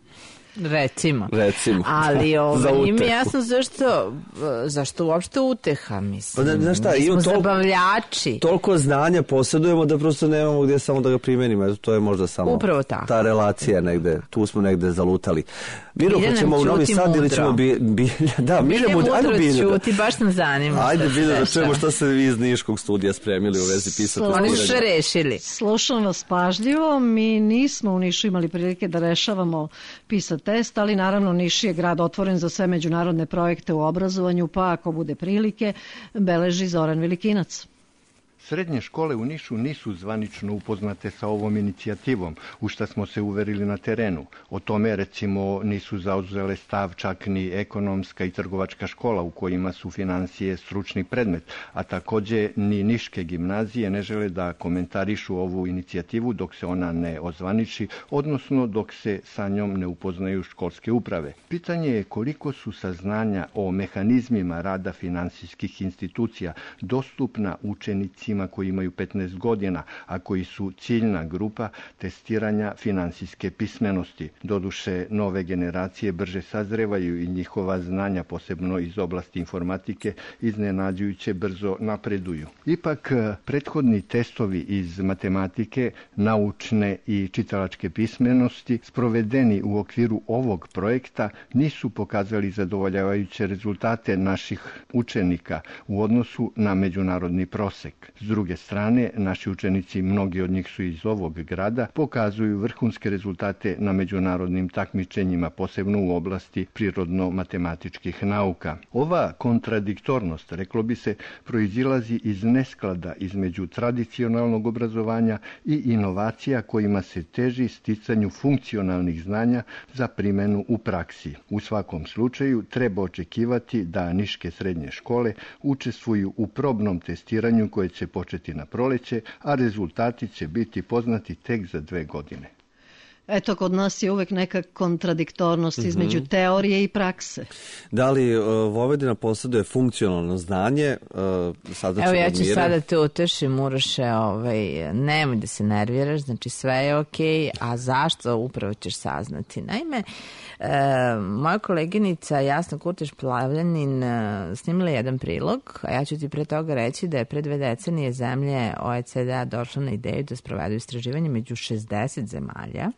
Recimo. Recimo. Ali ovaj, nije mi jasno zašto, zašto uopšte uteha, mislim. Pa, znaš šta, mi smo tol, zabavljači. Toliko znanja posjedujemo da prosto nemamo gdje samo da ga primenimo. Eto, to je možda samo upravo tako. Ta relacija negde, tu smo negde zalutali. Miro, hoćemo u Novi Sad ili ćemo bi, bi, da, Bilja mudro, ajde Bilja. Ti baš nam zanima. Ajde, Bilja, da čujemo šta se vi iz Niškog studija spremili u vezi pisa. Oni su sve rešili. Slušam vas pažljivo, mi nismo u Nišu imali prilike da rešavamo PISA test, ali naravno Niš je grad otvoren za sve međunarodne projekte u obrazovanju, pa ako bude prilike, beleži Zoran Velikinac. Srednje škole u Nišu nisu zvanično upoznate sa ovom inicijativom, u šta smo se uverili na terenu. O tome, recimo, nisu zauzele stav čak ni ekonomska i trgovačka škola u kojima su financije stručni predmet, a takođe ni niške gimnazije ne žele da komentarišu ovu inicijativu dok se ona ne ozvaniči, odnosno dok se sa njom ne upoznaju školske uprave. Pitanje je koliko su saznanja o mehanizmima rada finansijskih institucija dostupna učenicima koji imaju petnaest godina, a koji su ciljna grupa testiranja finansijske pismenosti. Doduše, nove generacije brže sazrevaju i njihova znanja, posebno iz oblasti informatike, iznenađujuće brzo napreduju. Ipak, prethodni testovi iz matematike, naučne i čitalačke pismenosti, sprovedeni u okviru ovog projekta, nisu pokazali zadovoljavajuće rezultate naših učenika u odnosu na međunarodni prosek. S druge strane, naši učenici, mnogi od njih su iz ovog grada, pokazuju vrhunske rezultate na međunarodnim takmičenjima, posebno u oblasti prirodno-matematičkih nauka. Ova kontradiktornost, reklo bi se, proizilazi iz nesklada između tradicionalnog obrazovanja i inovacija kojima se teži sticanju funkcionalnih znanja za primenu u praksi. U svakom slučaju treba očekivati da niške srednje škole učestvuju u probnom testiranju koje će početi na proleće, a rezultati će biti poznati tek za dve godine. Eto, kod nas je uvek neka kontradiktornost mm-hmm. između teorije i prakse. Da li uh, Vojvodina posjeduje funkcionalno znanje? Uh, sada Evo, ja ću mire. sada te utešim, Uroše, ovaj, nemoj da se nerviraš, znači sve je okej, a zašto upravo ćeš saznati. Naime, uh, moja koleginica Jasna Kurtić-Plavljanin uh, snimila jedan prilog, a ja ću ti pre toga reći da je pre dve decenije zemlje O E C D-a došla na ideju da sprovedu istraživanje među šezdeset zemalja.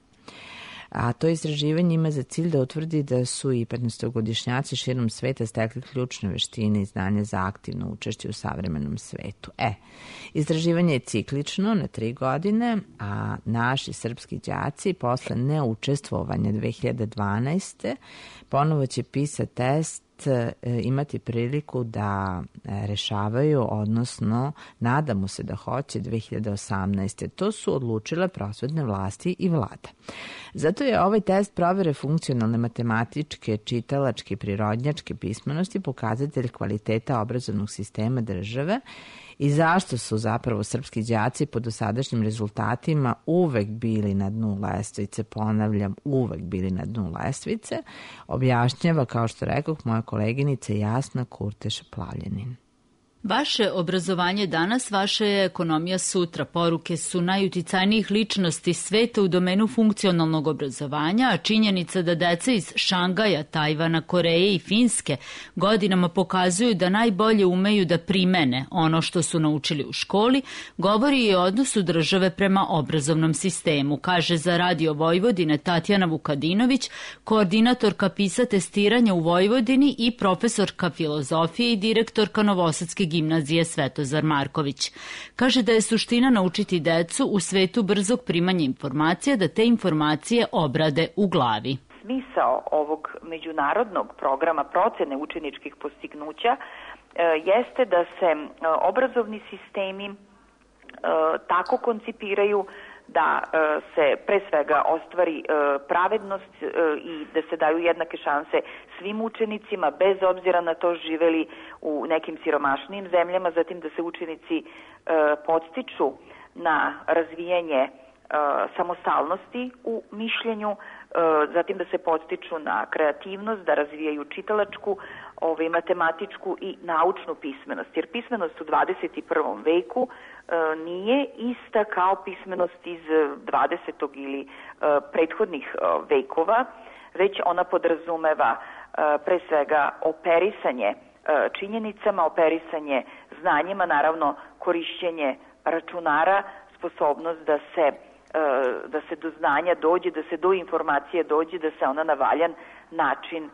A to istraživanje ima za cilj da utvrdi da su i petnaestogodišnjaci širom sveta stekli ključne veštine i znanje za aktivno učešće u savremenom svetu. E, istraživanje je ciklično na tri godine, a naši srpski đaci posle neučestvovanja dve hiljade dvanaeste ponovo će PISA test test e, imati priliku da e, rešavaju, odnosno nadamo se da hoće dve hiljade osamnaeste. To su odlučile prosvetne vlasti i vlada. Zato je ovaj test provere funkcionalne matematičke, čitalačke i prirodnjačke pismenosti pokazatelj kvaliteta obrazovnog sistema države i zašto su zapravo srpski đaci po dosadašnjim rezultatima uvek bili na dnu lestvice, ponavljam, uvek bili na dnu lestvice, objašnjava, kao što rekoh, moja koleginica Jasna Kurteš-Plavljanin. Vaše obrazovanje danas, vaša je ekonomija sutra. Poruke su najuticajnijih ličnosti sveta u domenu funkcionalnog obrazovanja, a činjenica da deca iz Šangaja, Tajvana, Koreje i Finske godinama pokazuju da najbolje umeju da primene ono što su naučili u školi, govori i o odnosu države prema obrazovnom sistemu, kaže za Radio Vojvodine Tatjana Vukadinović, koordinatorka PISA testiranja u Vojvodini i profesorka filozofije i direktorka Novosadske gimnazije Svetozar Marković. Kaže da je suština naučiti decu u svetu brzog primanja informacija da te informacije obrade u glavi. Smisao ovog međunarodnog programa procene učeničkih postignuća jeste da se obrazovni sistemi tako koncipiraju da se pre svega ostvari pravednost i da se daju jednake šanse svim učenicima, bez obzira na to živeli u nekim siromašnijim zemljama, zatim da se učenici podstiču na razvijanje samostalnosti u mišljenju, zatim da se podstiču na kreativnost, da razvijaju čitalačku, ovaj, matematičku i naučnu pismenost. Jer pismenost u dvadeset i prvom veku nije ista kao pismenost iz dvadesetog ili prethodnih vekova, već ona podrazumeva pre svega operisanje činjenicama, operisanje znanjima, naravno korišćenje računara, sposobnost da se da se do znanja dođe, da se do informacije dođe, da se ona na valjan način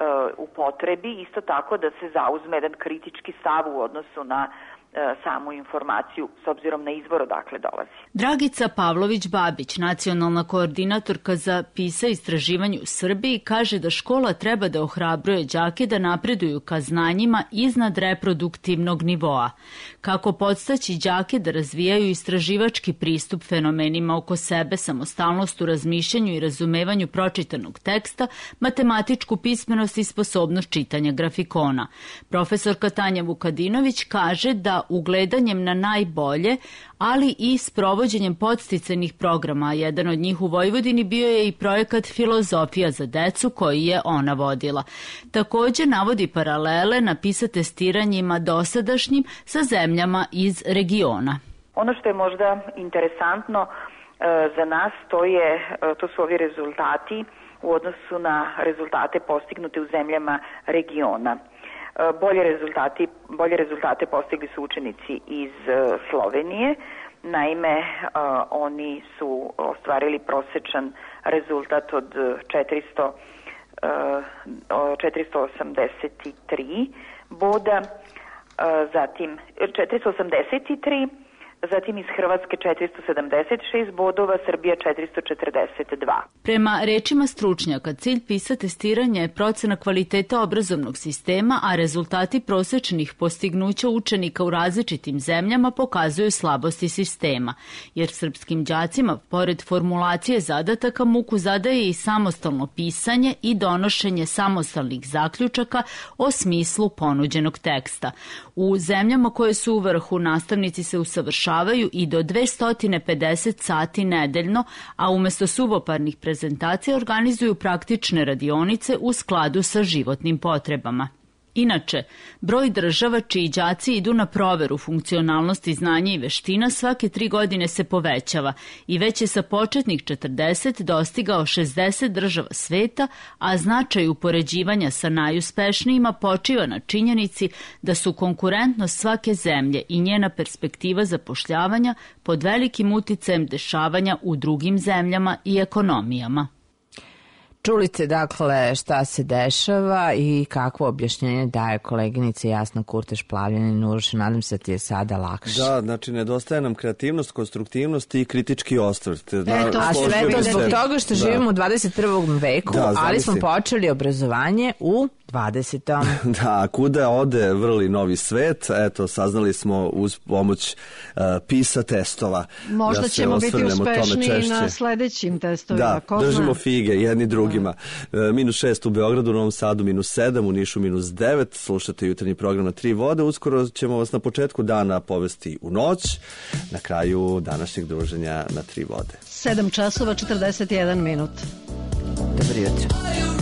upotrebi, isto tako da se zauzme jedan kritički stav u odnosu na samu informaciju s obzirom na izvor odakle dolazi. Dragica Pavlović-Babić, nacionalna koordinatorka za PISA istraživanje u Srbiji, kaže da škola treba da ohrabruje đake da napreduju ka znanjima iznad reproduktivnog nivoa. Kako podstaći đake da razvijaju istraživački pristup fenomenima oko sebe, samostalnost u razmišljanju i razumevanju pročitanog teksta, matematičku pismenost i sposobnost čitanja grafikona. Profesorka Tanja Vukadinović kaže da ugledanjem na najbolje, ali i sprovođenjem podsticajnih programa. Jedan od njih u Vojvodini bio je i projekat Filozofija za decu koji je ona vodila. Također navodi paralele na PISA testiranjima dosadašnjim sa zemljama iz regiona. Ono što je možda interesantno e, za nas, to, je, e, to su ovi rezultati u odnosu na rezultate postignute u zemljama regiona. Bolje rezultati, bolje rezultate postigli su učenici iz Slovenije. Naime, oni su ostvarili prosečan rezultat od četiristo, četiristo osamdeset tri boda, zatim četiristo osamdeset tri, zatim iz Hrvatske četiristo sedamdeset šest bodova, Srbija četiristo četrdeset dva. Prema rečima stručnjaka, cilj PISA testiranja je procena kvaliteta obrazovnog sistema, a rezultati prosečnih postignuća učenika u različitim zemljama pokazuju slabosti sistema, jer srpskim đacima, pored formulacije zadataka, muku zadaje i samostalno pisanje i donošenje samostalnih zaključaka o smislu ponuđenog teksta. U zemljama koje su u vrhu, nastavnici se usavršavaju i do dvesta pedeset sati nedeljno, a umesto suvoparnih prezentacija organizuju praktične radionice u skladu sa životnim potrebama. Inače, broj država čiji đaci idu na proveru funkcionalnosti znanja i veština svake tri godine se povećava i već je sa početnih četrdeset dostigao šezdeset država sveta, a značaj upoređivanja sa najuspešnijima počiva na činjenici da su konkurentnost svake zemlje i njena perspektiva zapošljavanja pod velikim uticajem dešavanja u drugim zemljama i ekonomijama. Čuli ste dakle šta se dešava i kakvo objašnjenje daje koleginica Jasna Kurteš-Plavljanin. Uroše, nadam se da ti je sada lakše. Da, znači nedostaje nam kreativnost, konstruktivnost i kritički osvrt. Eto, a sve to zbog toga što da. živimo u dvadeset prvom veku, da, ali smo počeli obrazovanje u dvadesetom Da, kuda ode vrli novi svet, eto, saznali smo uz pomoć uh, PISA testova. Možda da ćemo biti uspešniji na sledećim testovima. Da, Ko držimo zna? fige jedni drugima. Uh, minus šest u Beogradu, u Novom Sadu minus sedam, u Nišu minus devet. Slušate jutarnji program na Tri vode. Uskoro ćemo vas na početku dana povesti u noć, na kraju današnjeg druženja na Tri vode. sedam časova četrdeset jedan minut. Dobro jutro.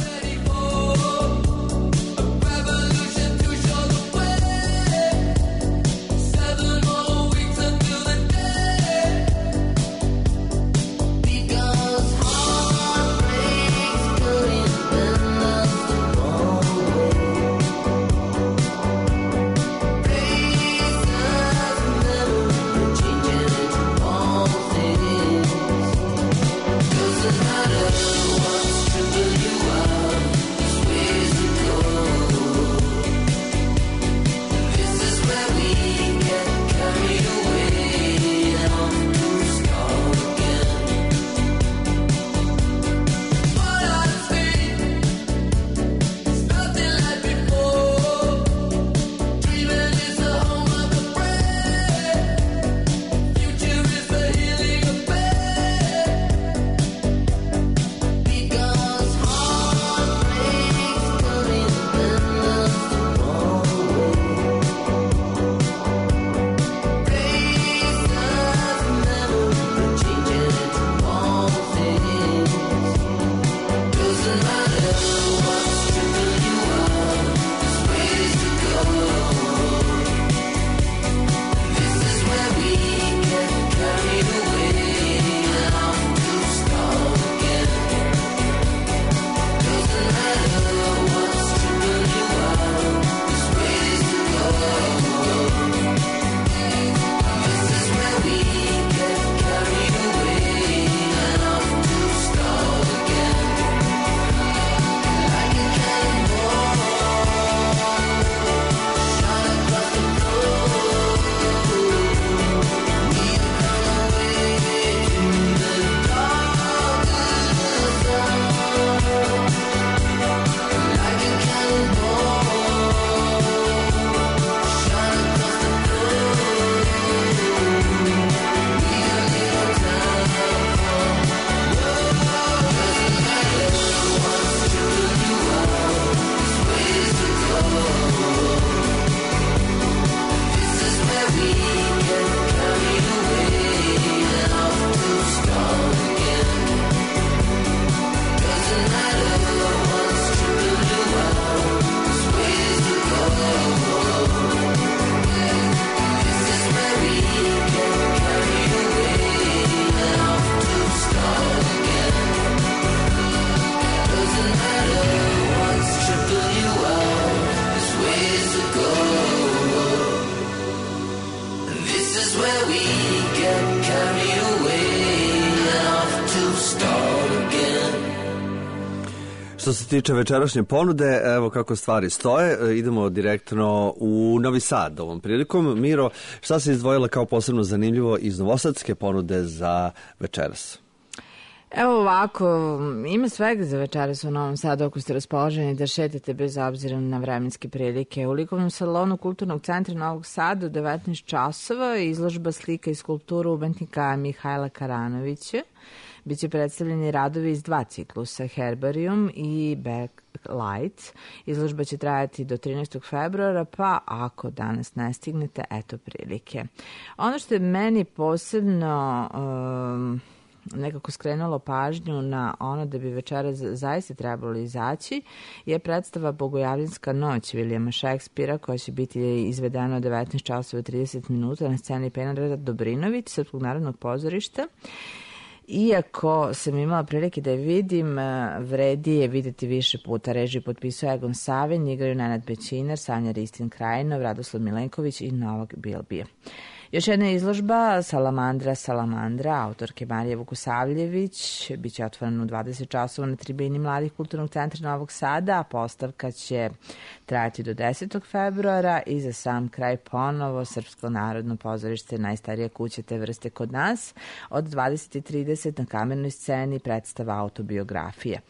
Što se tiče večerašnje ponude, evo kako stvari stoje, idemo direktno u Novi Sad ovom prilikom. Miro, šta se izdvojila kao posebno zanimljivo iz novosadske ponude za večeras? Evo ovako, ima svega za večeras u Novom Sadu ako ste raspoloženi da šetate bez obzira na vremenske prilike. U likovnom salonu Kulturnog centra Novog Sada u devetnaest časova izložba slika i skulptura umetnika Mihajla Karanovića. Biće predstavljeni radovi iz dva ciklusa, Herbarium i Backlights. Izložba će trajati do trinaestog februara, pa ako danas ne stignete, eto prilike. Ono što je meni posebno um, nekako skrenulo pažnju na ono da bi večera zaista trebalo izaći je predstava Bogojavljanska noć Vilijama Šekspira koja će biti izvedena od devetnaest časova i trideset minuta na sceni Penrada Dobrinović, Srpskog narodnog pozorišta. Iako sam imala prilike da je vidim, vredi je videti više puta. Režiju potpisao Egon Savin, igraju Nenad Bećinar, Sanja Ristin Krajinov, Radoslav Milenković i Novak Bilbija. Još jedna izložba Salamandra Salamandra, autorke Marije Vukusavljević, bit će otvorena u dvadeset časova na tribini Mladih kulturnog centra Novog Sada, a postavka će trajati do desetog februara i za sam kraj ponovo Srpsko narodno pozorište, najstarija kuća te vrste kod nas, od dvadeset i trideset na kamernoj sceni predstava autobiografije.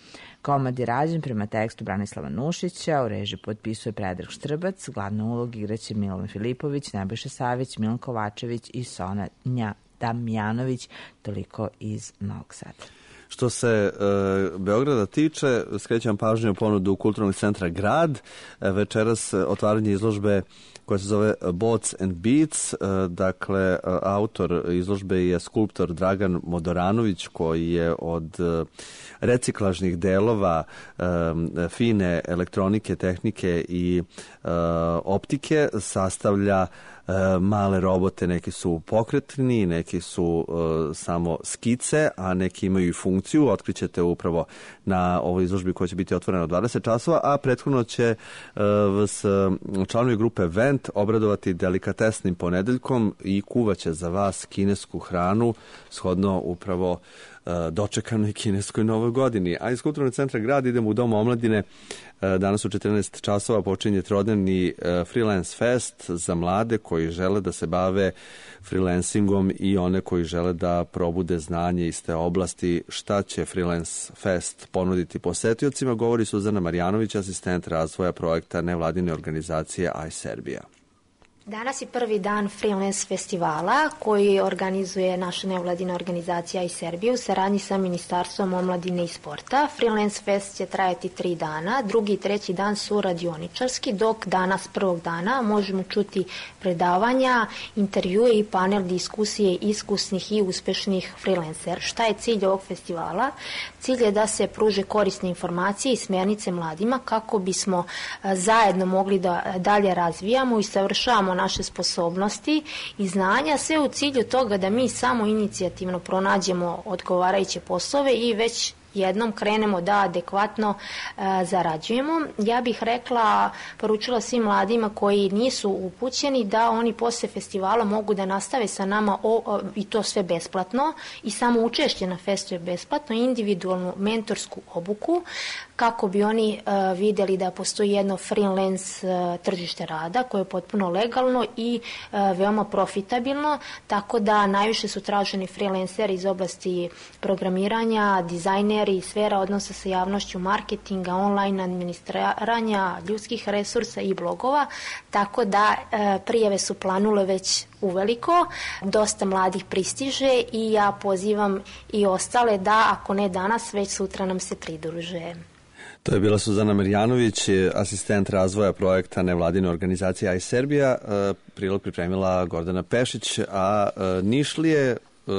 Komad je rađen prema tekstu Branislava Nušića, u režiji potpisuje Predrag Štrbac, glavnu ulogu igraće Milan Filipović, Nebojša Savić, Milan Kovačević i Sonja Damjanović, toliko iz Novog Sada. Što se e, Beograda tiče, skrećam pažnju ponudu Kulturnog centra Grad. E, večeras otvaranje izložbe koja se zove Boats and Beats. E, dakle, autor izložbe je skulptor Dragan Modoranović, koji je od e, reciklažnih delova e, fine elektronike, tehnike i e, optike sastavlja male robote. Neki su pokretni, neki su uh, samo skice, a neki imaju i funkciju. Otkrićete upravo na ovoj izložbi koja će biti otvorena od dvadeset časova, a prethodno će uh, s članovi grupe Vent obradovati delikatesnim ponedeljkom i kuvaće za vas kinesku hranu, shodno upravo dočekanoj kineskoj novoj godini. A iz Kulturnog centra Grad idemo u Dom omladine. Danas u četrnaest časova počinje trodnevni freelance fest za mlade koji žele da se bave freelancingom i one koji žele da probude znanje iz te oblasti. Šta će freelance fest ponuditi posetiocima, govori Suzana Marjanović, asistent razvoja projekta nevladine organizacije iSerbia. Danas je prvi dan freelance festivala koji organizuje naša nevladina organizacija iSerbia u saradnji sa Ministarstvom omladine i sporta. Freelance fest će trajati tri dana, drugi i treći dan su radioničarski, dok danas prvog dana možemo čuti predavanja, intervjue i panel diskusije iskusnih i uspešnih freelancera. Šta je cilj ovog festivala? Cilj je da se pruže korisne informacije i smjernice mladima kako bismo zajedno mogli da dalje razvijamo i savršavamo naše sposobnosti i znanja, sve u cilju toga da mi samo inicijativno pronađemo odgovarajuće poslove i već jednom krenemo da adekvatno e, zarađujemo. Ja bih rekla, poručila svim mladima koji nisu upućeni da oni posle festivala mogu da nastave sa nama o, o, i to sve besplatno i samo učešće na festu je besplatno, individualnu mentorsku obuku kako bi oni e, videli da postoji jedno freelance e, tržište rada koje je potpuno legalno i e, veoma profitabilno, tako da najviše su traženi freelanceri iz oblasti programiranja, dizajnera i sfera odnosa sa javnošću, marketinga, online administriranja, ljudskih resursa i blogova, tako da e, prijave su planule već uveliko, dosta mladih pristiže i ja pozivam i ostale da ako ne danas, već sutra nam se pridruže. To je bila Suzana Marjanović, asistent razvoja projekta nevladine organizacije iSerbia. Prilog pripremila Gordana Pešić, a Nišlije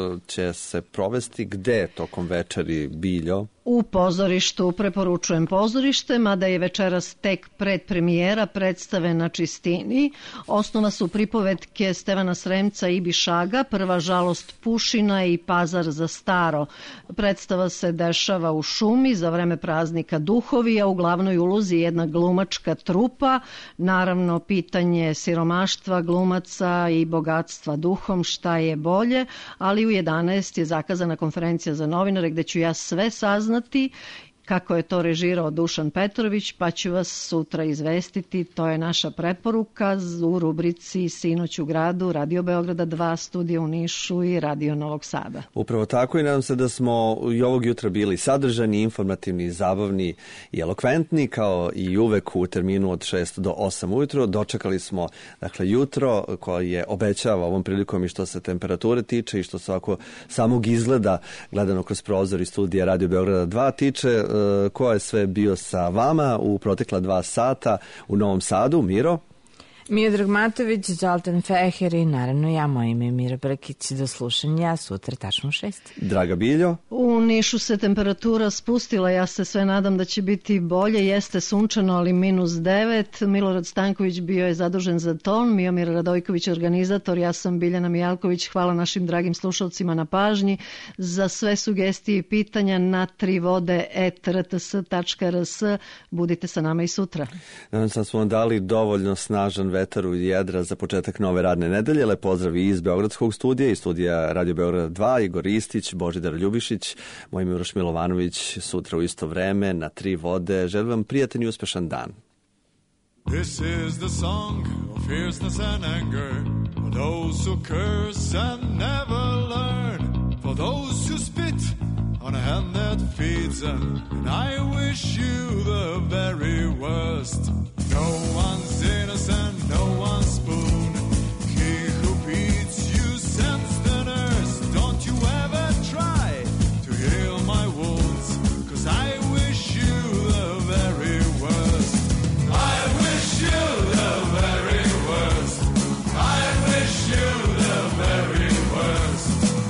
će se provesti gde tokom večeri, Biljo? U pozorištu. Preporučujem pozorište, mada je večeras tek predpremijera predstave Na čistini. Osnova su pripovetke Stevana Sremca i Bišaga, Prva žalost Pušina i Pazar za staro. Predstava se dešava u šumi za vreme praznika Duhovi, a u glavnoj ulozi jedna glumačka trupa. Naravno, pitanje siromaštva glumaca i bogatstva duhom, šta je bolje, ali u jedanaest je zakazana konferencija za novinare gde ću ja sve saznati kako je to režirao Dušan Petrović, pa ću vas sutra izvestiti. To je naša preporuka u rubrici Sinoć u gradu, Radio Beograda dva, Studio u Nišu i Radio Novog Sada. Upravo tako i nadam se da smo i ovog jutra bili sadržani, informativni, zabavni i elokventni, kao i uvek u terminu od šest do osam ujutro. Dočekali smo dakle jutro koje obećava ovom prilikom i što se temperature tiče i što se ovako samog izgleda gledano kroz prozor i studija Radio Beograda dva tiče. Ko je sve bio sa vama u protekla dva sata u Novom Sadu? Miro? Miodrag Matović, Zoltan Feher i naravno ja, moje ime je Mira Brkić. Do slušanja sutra tačno šest. Draga Biljo? U Nišu se temperatura spustila, ja se sve nadam da će biti bolje, jeste sunčano, ali minus devet. Milorad Stanković bio je zadužen za ton, Miomir Radojković organizator, ja sam Biljana Mijalković. Hvala našim dragim slušalcima na pažnji. Za sve sugestije i pitanja na trivode et r t s tačka r s. Budite sa nama i sutra. Nadam se da smo vam dali dovoljno snažan vetar u jedra za početak nove radne nedelje. Lep pozdrav iz Beogradskog studija i studija Radio Beograda dva, Igor Istić, Božidar Ljubišić, moj ime Uroš Milovanović, sutra u isto vreme na Tri vode. Želim vam prijatan i uspešan dan. This is the song of fierceness and anger, for those who curse and never learn, for those who spit on a hand that feels pizza, and I wish you the very worst. No one's innocent, no one's spoon. He who beats you sends the nurse. Don't you ever try to heal my wounds, 'cause I wish you the very worst. I wish you the very worst. I wish you the very worst.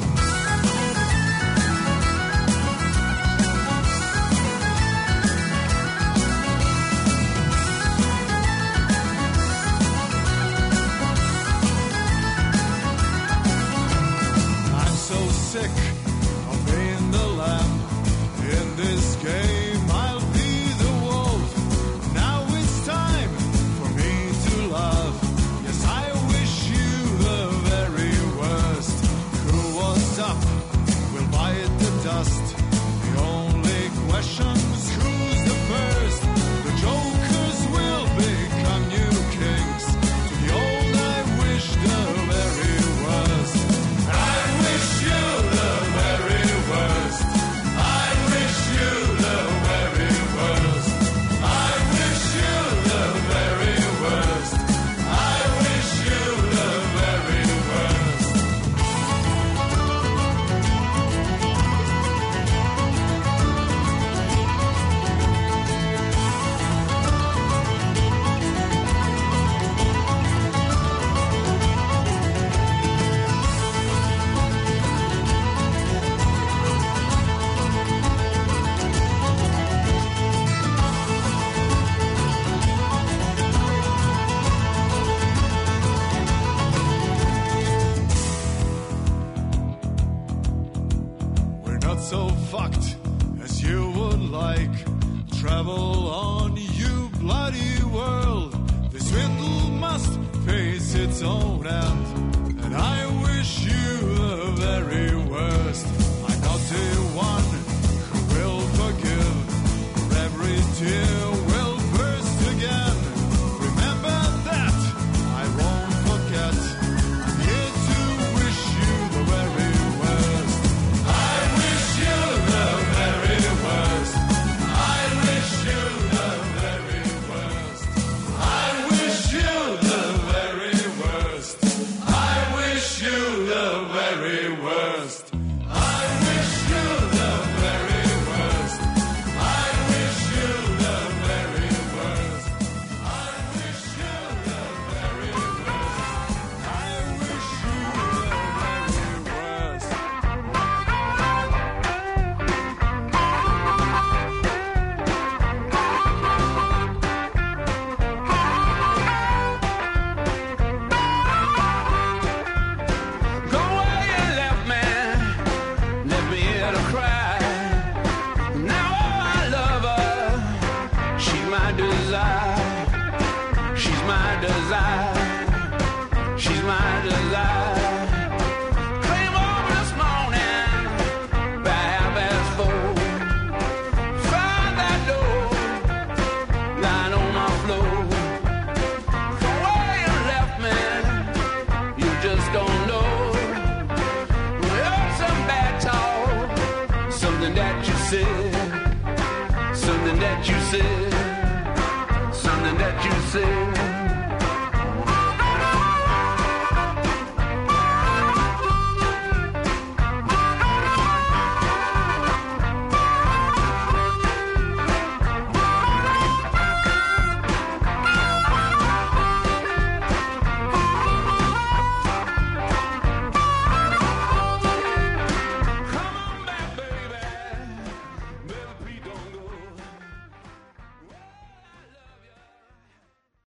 I'm so sick of being the lamb. In this game I'll be the wolf. Now it's time for me to love. Yes, I wish you the very worst. Who was up will bite the dust. The only question's who's the first. The jokers will become new kings. To the old I wish the very worst. I wish you the very worst. I wish you the very worst. I wish you the very worst. I wish you the very worst. We're not so fucked as you would like. Travel on, you bloody world. This swindle must face its own end. And I wish you the very worst. I'm not the one who will forgive. For every tear will burst again. Remember that, I won't forget. I'm here to wish you the very worst. I wish you the very worst. I wish you the very worst. I wish you the very worst. I wish you the very worst. I wish you the very worst. I wish you the very worst. I wish you the very worst. I wish you the very worst. Go where you left me, left me here to cry. Now I love her, she's my desire. She's my desire. She's my desire. Came over this morning by half past four. Found that door lying on my floor. From where you left me, you just don't know. We heard some bad talk, something that you said, something that you said, something that you said.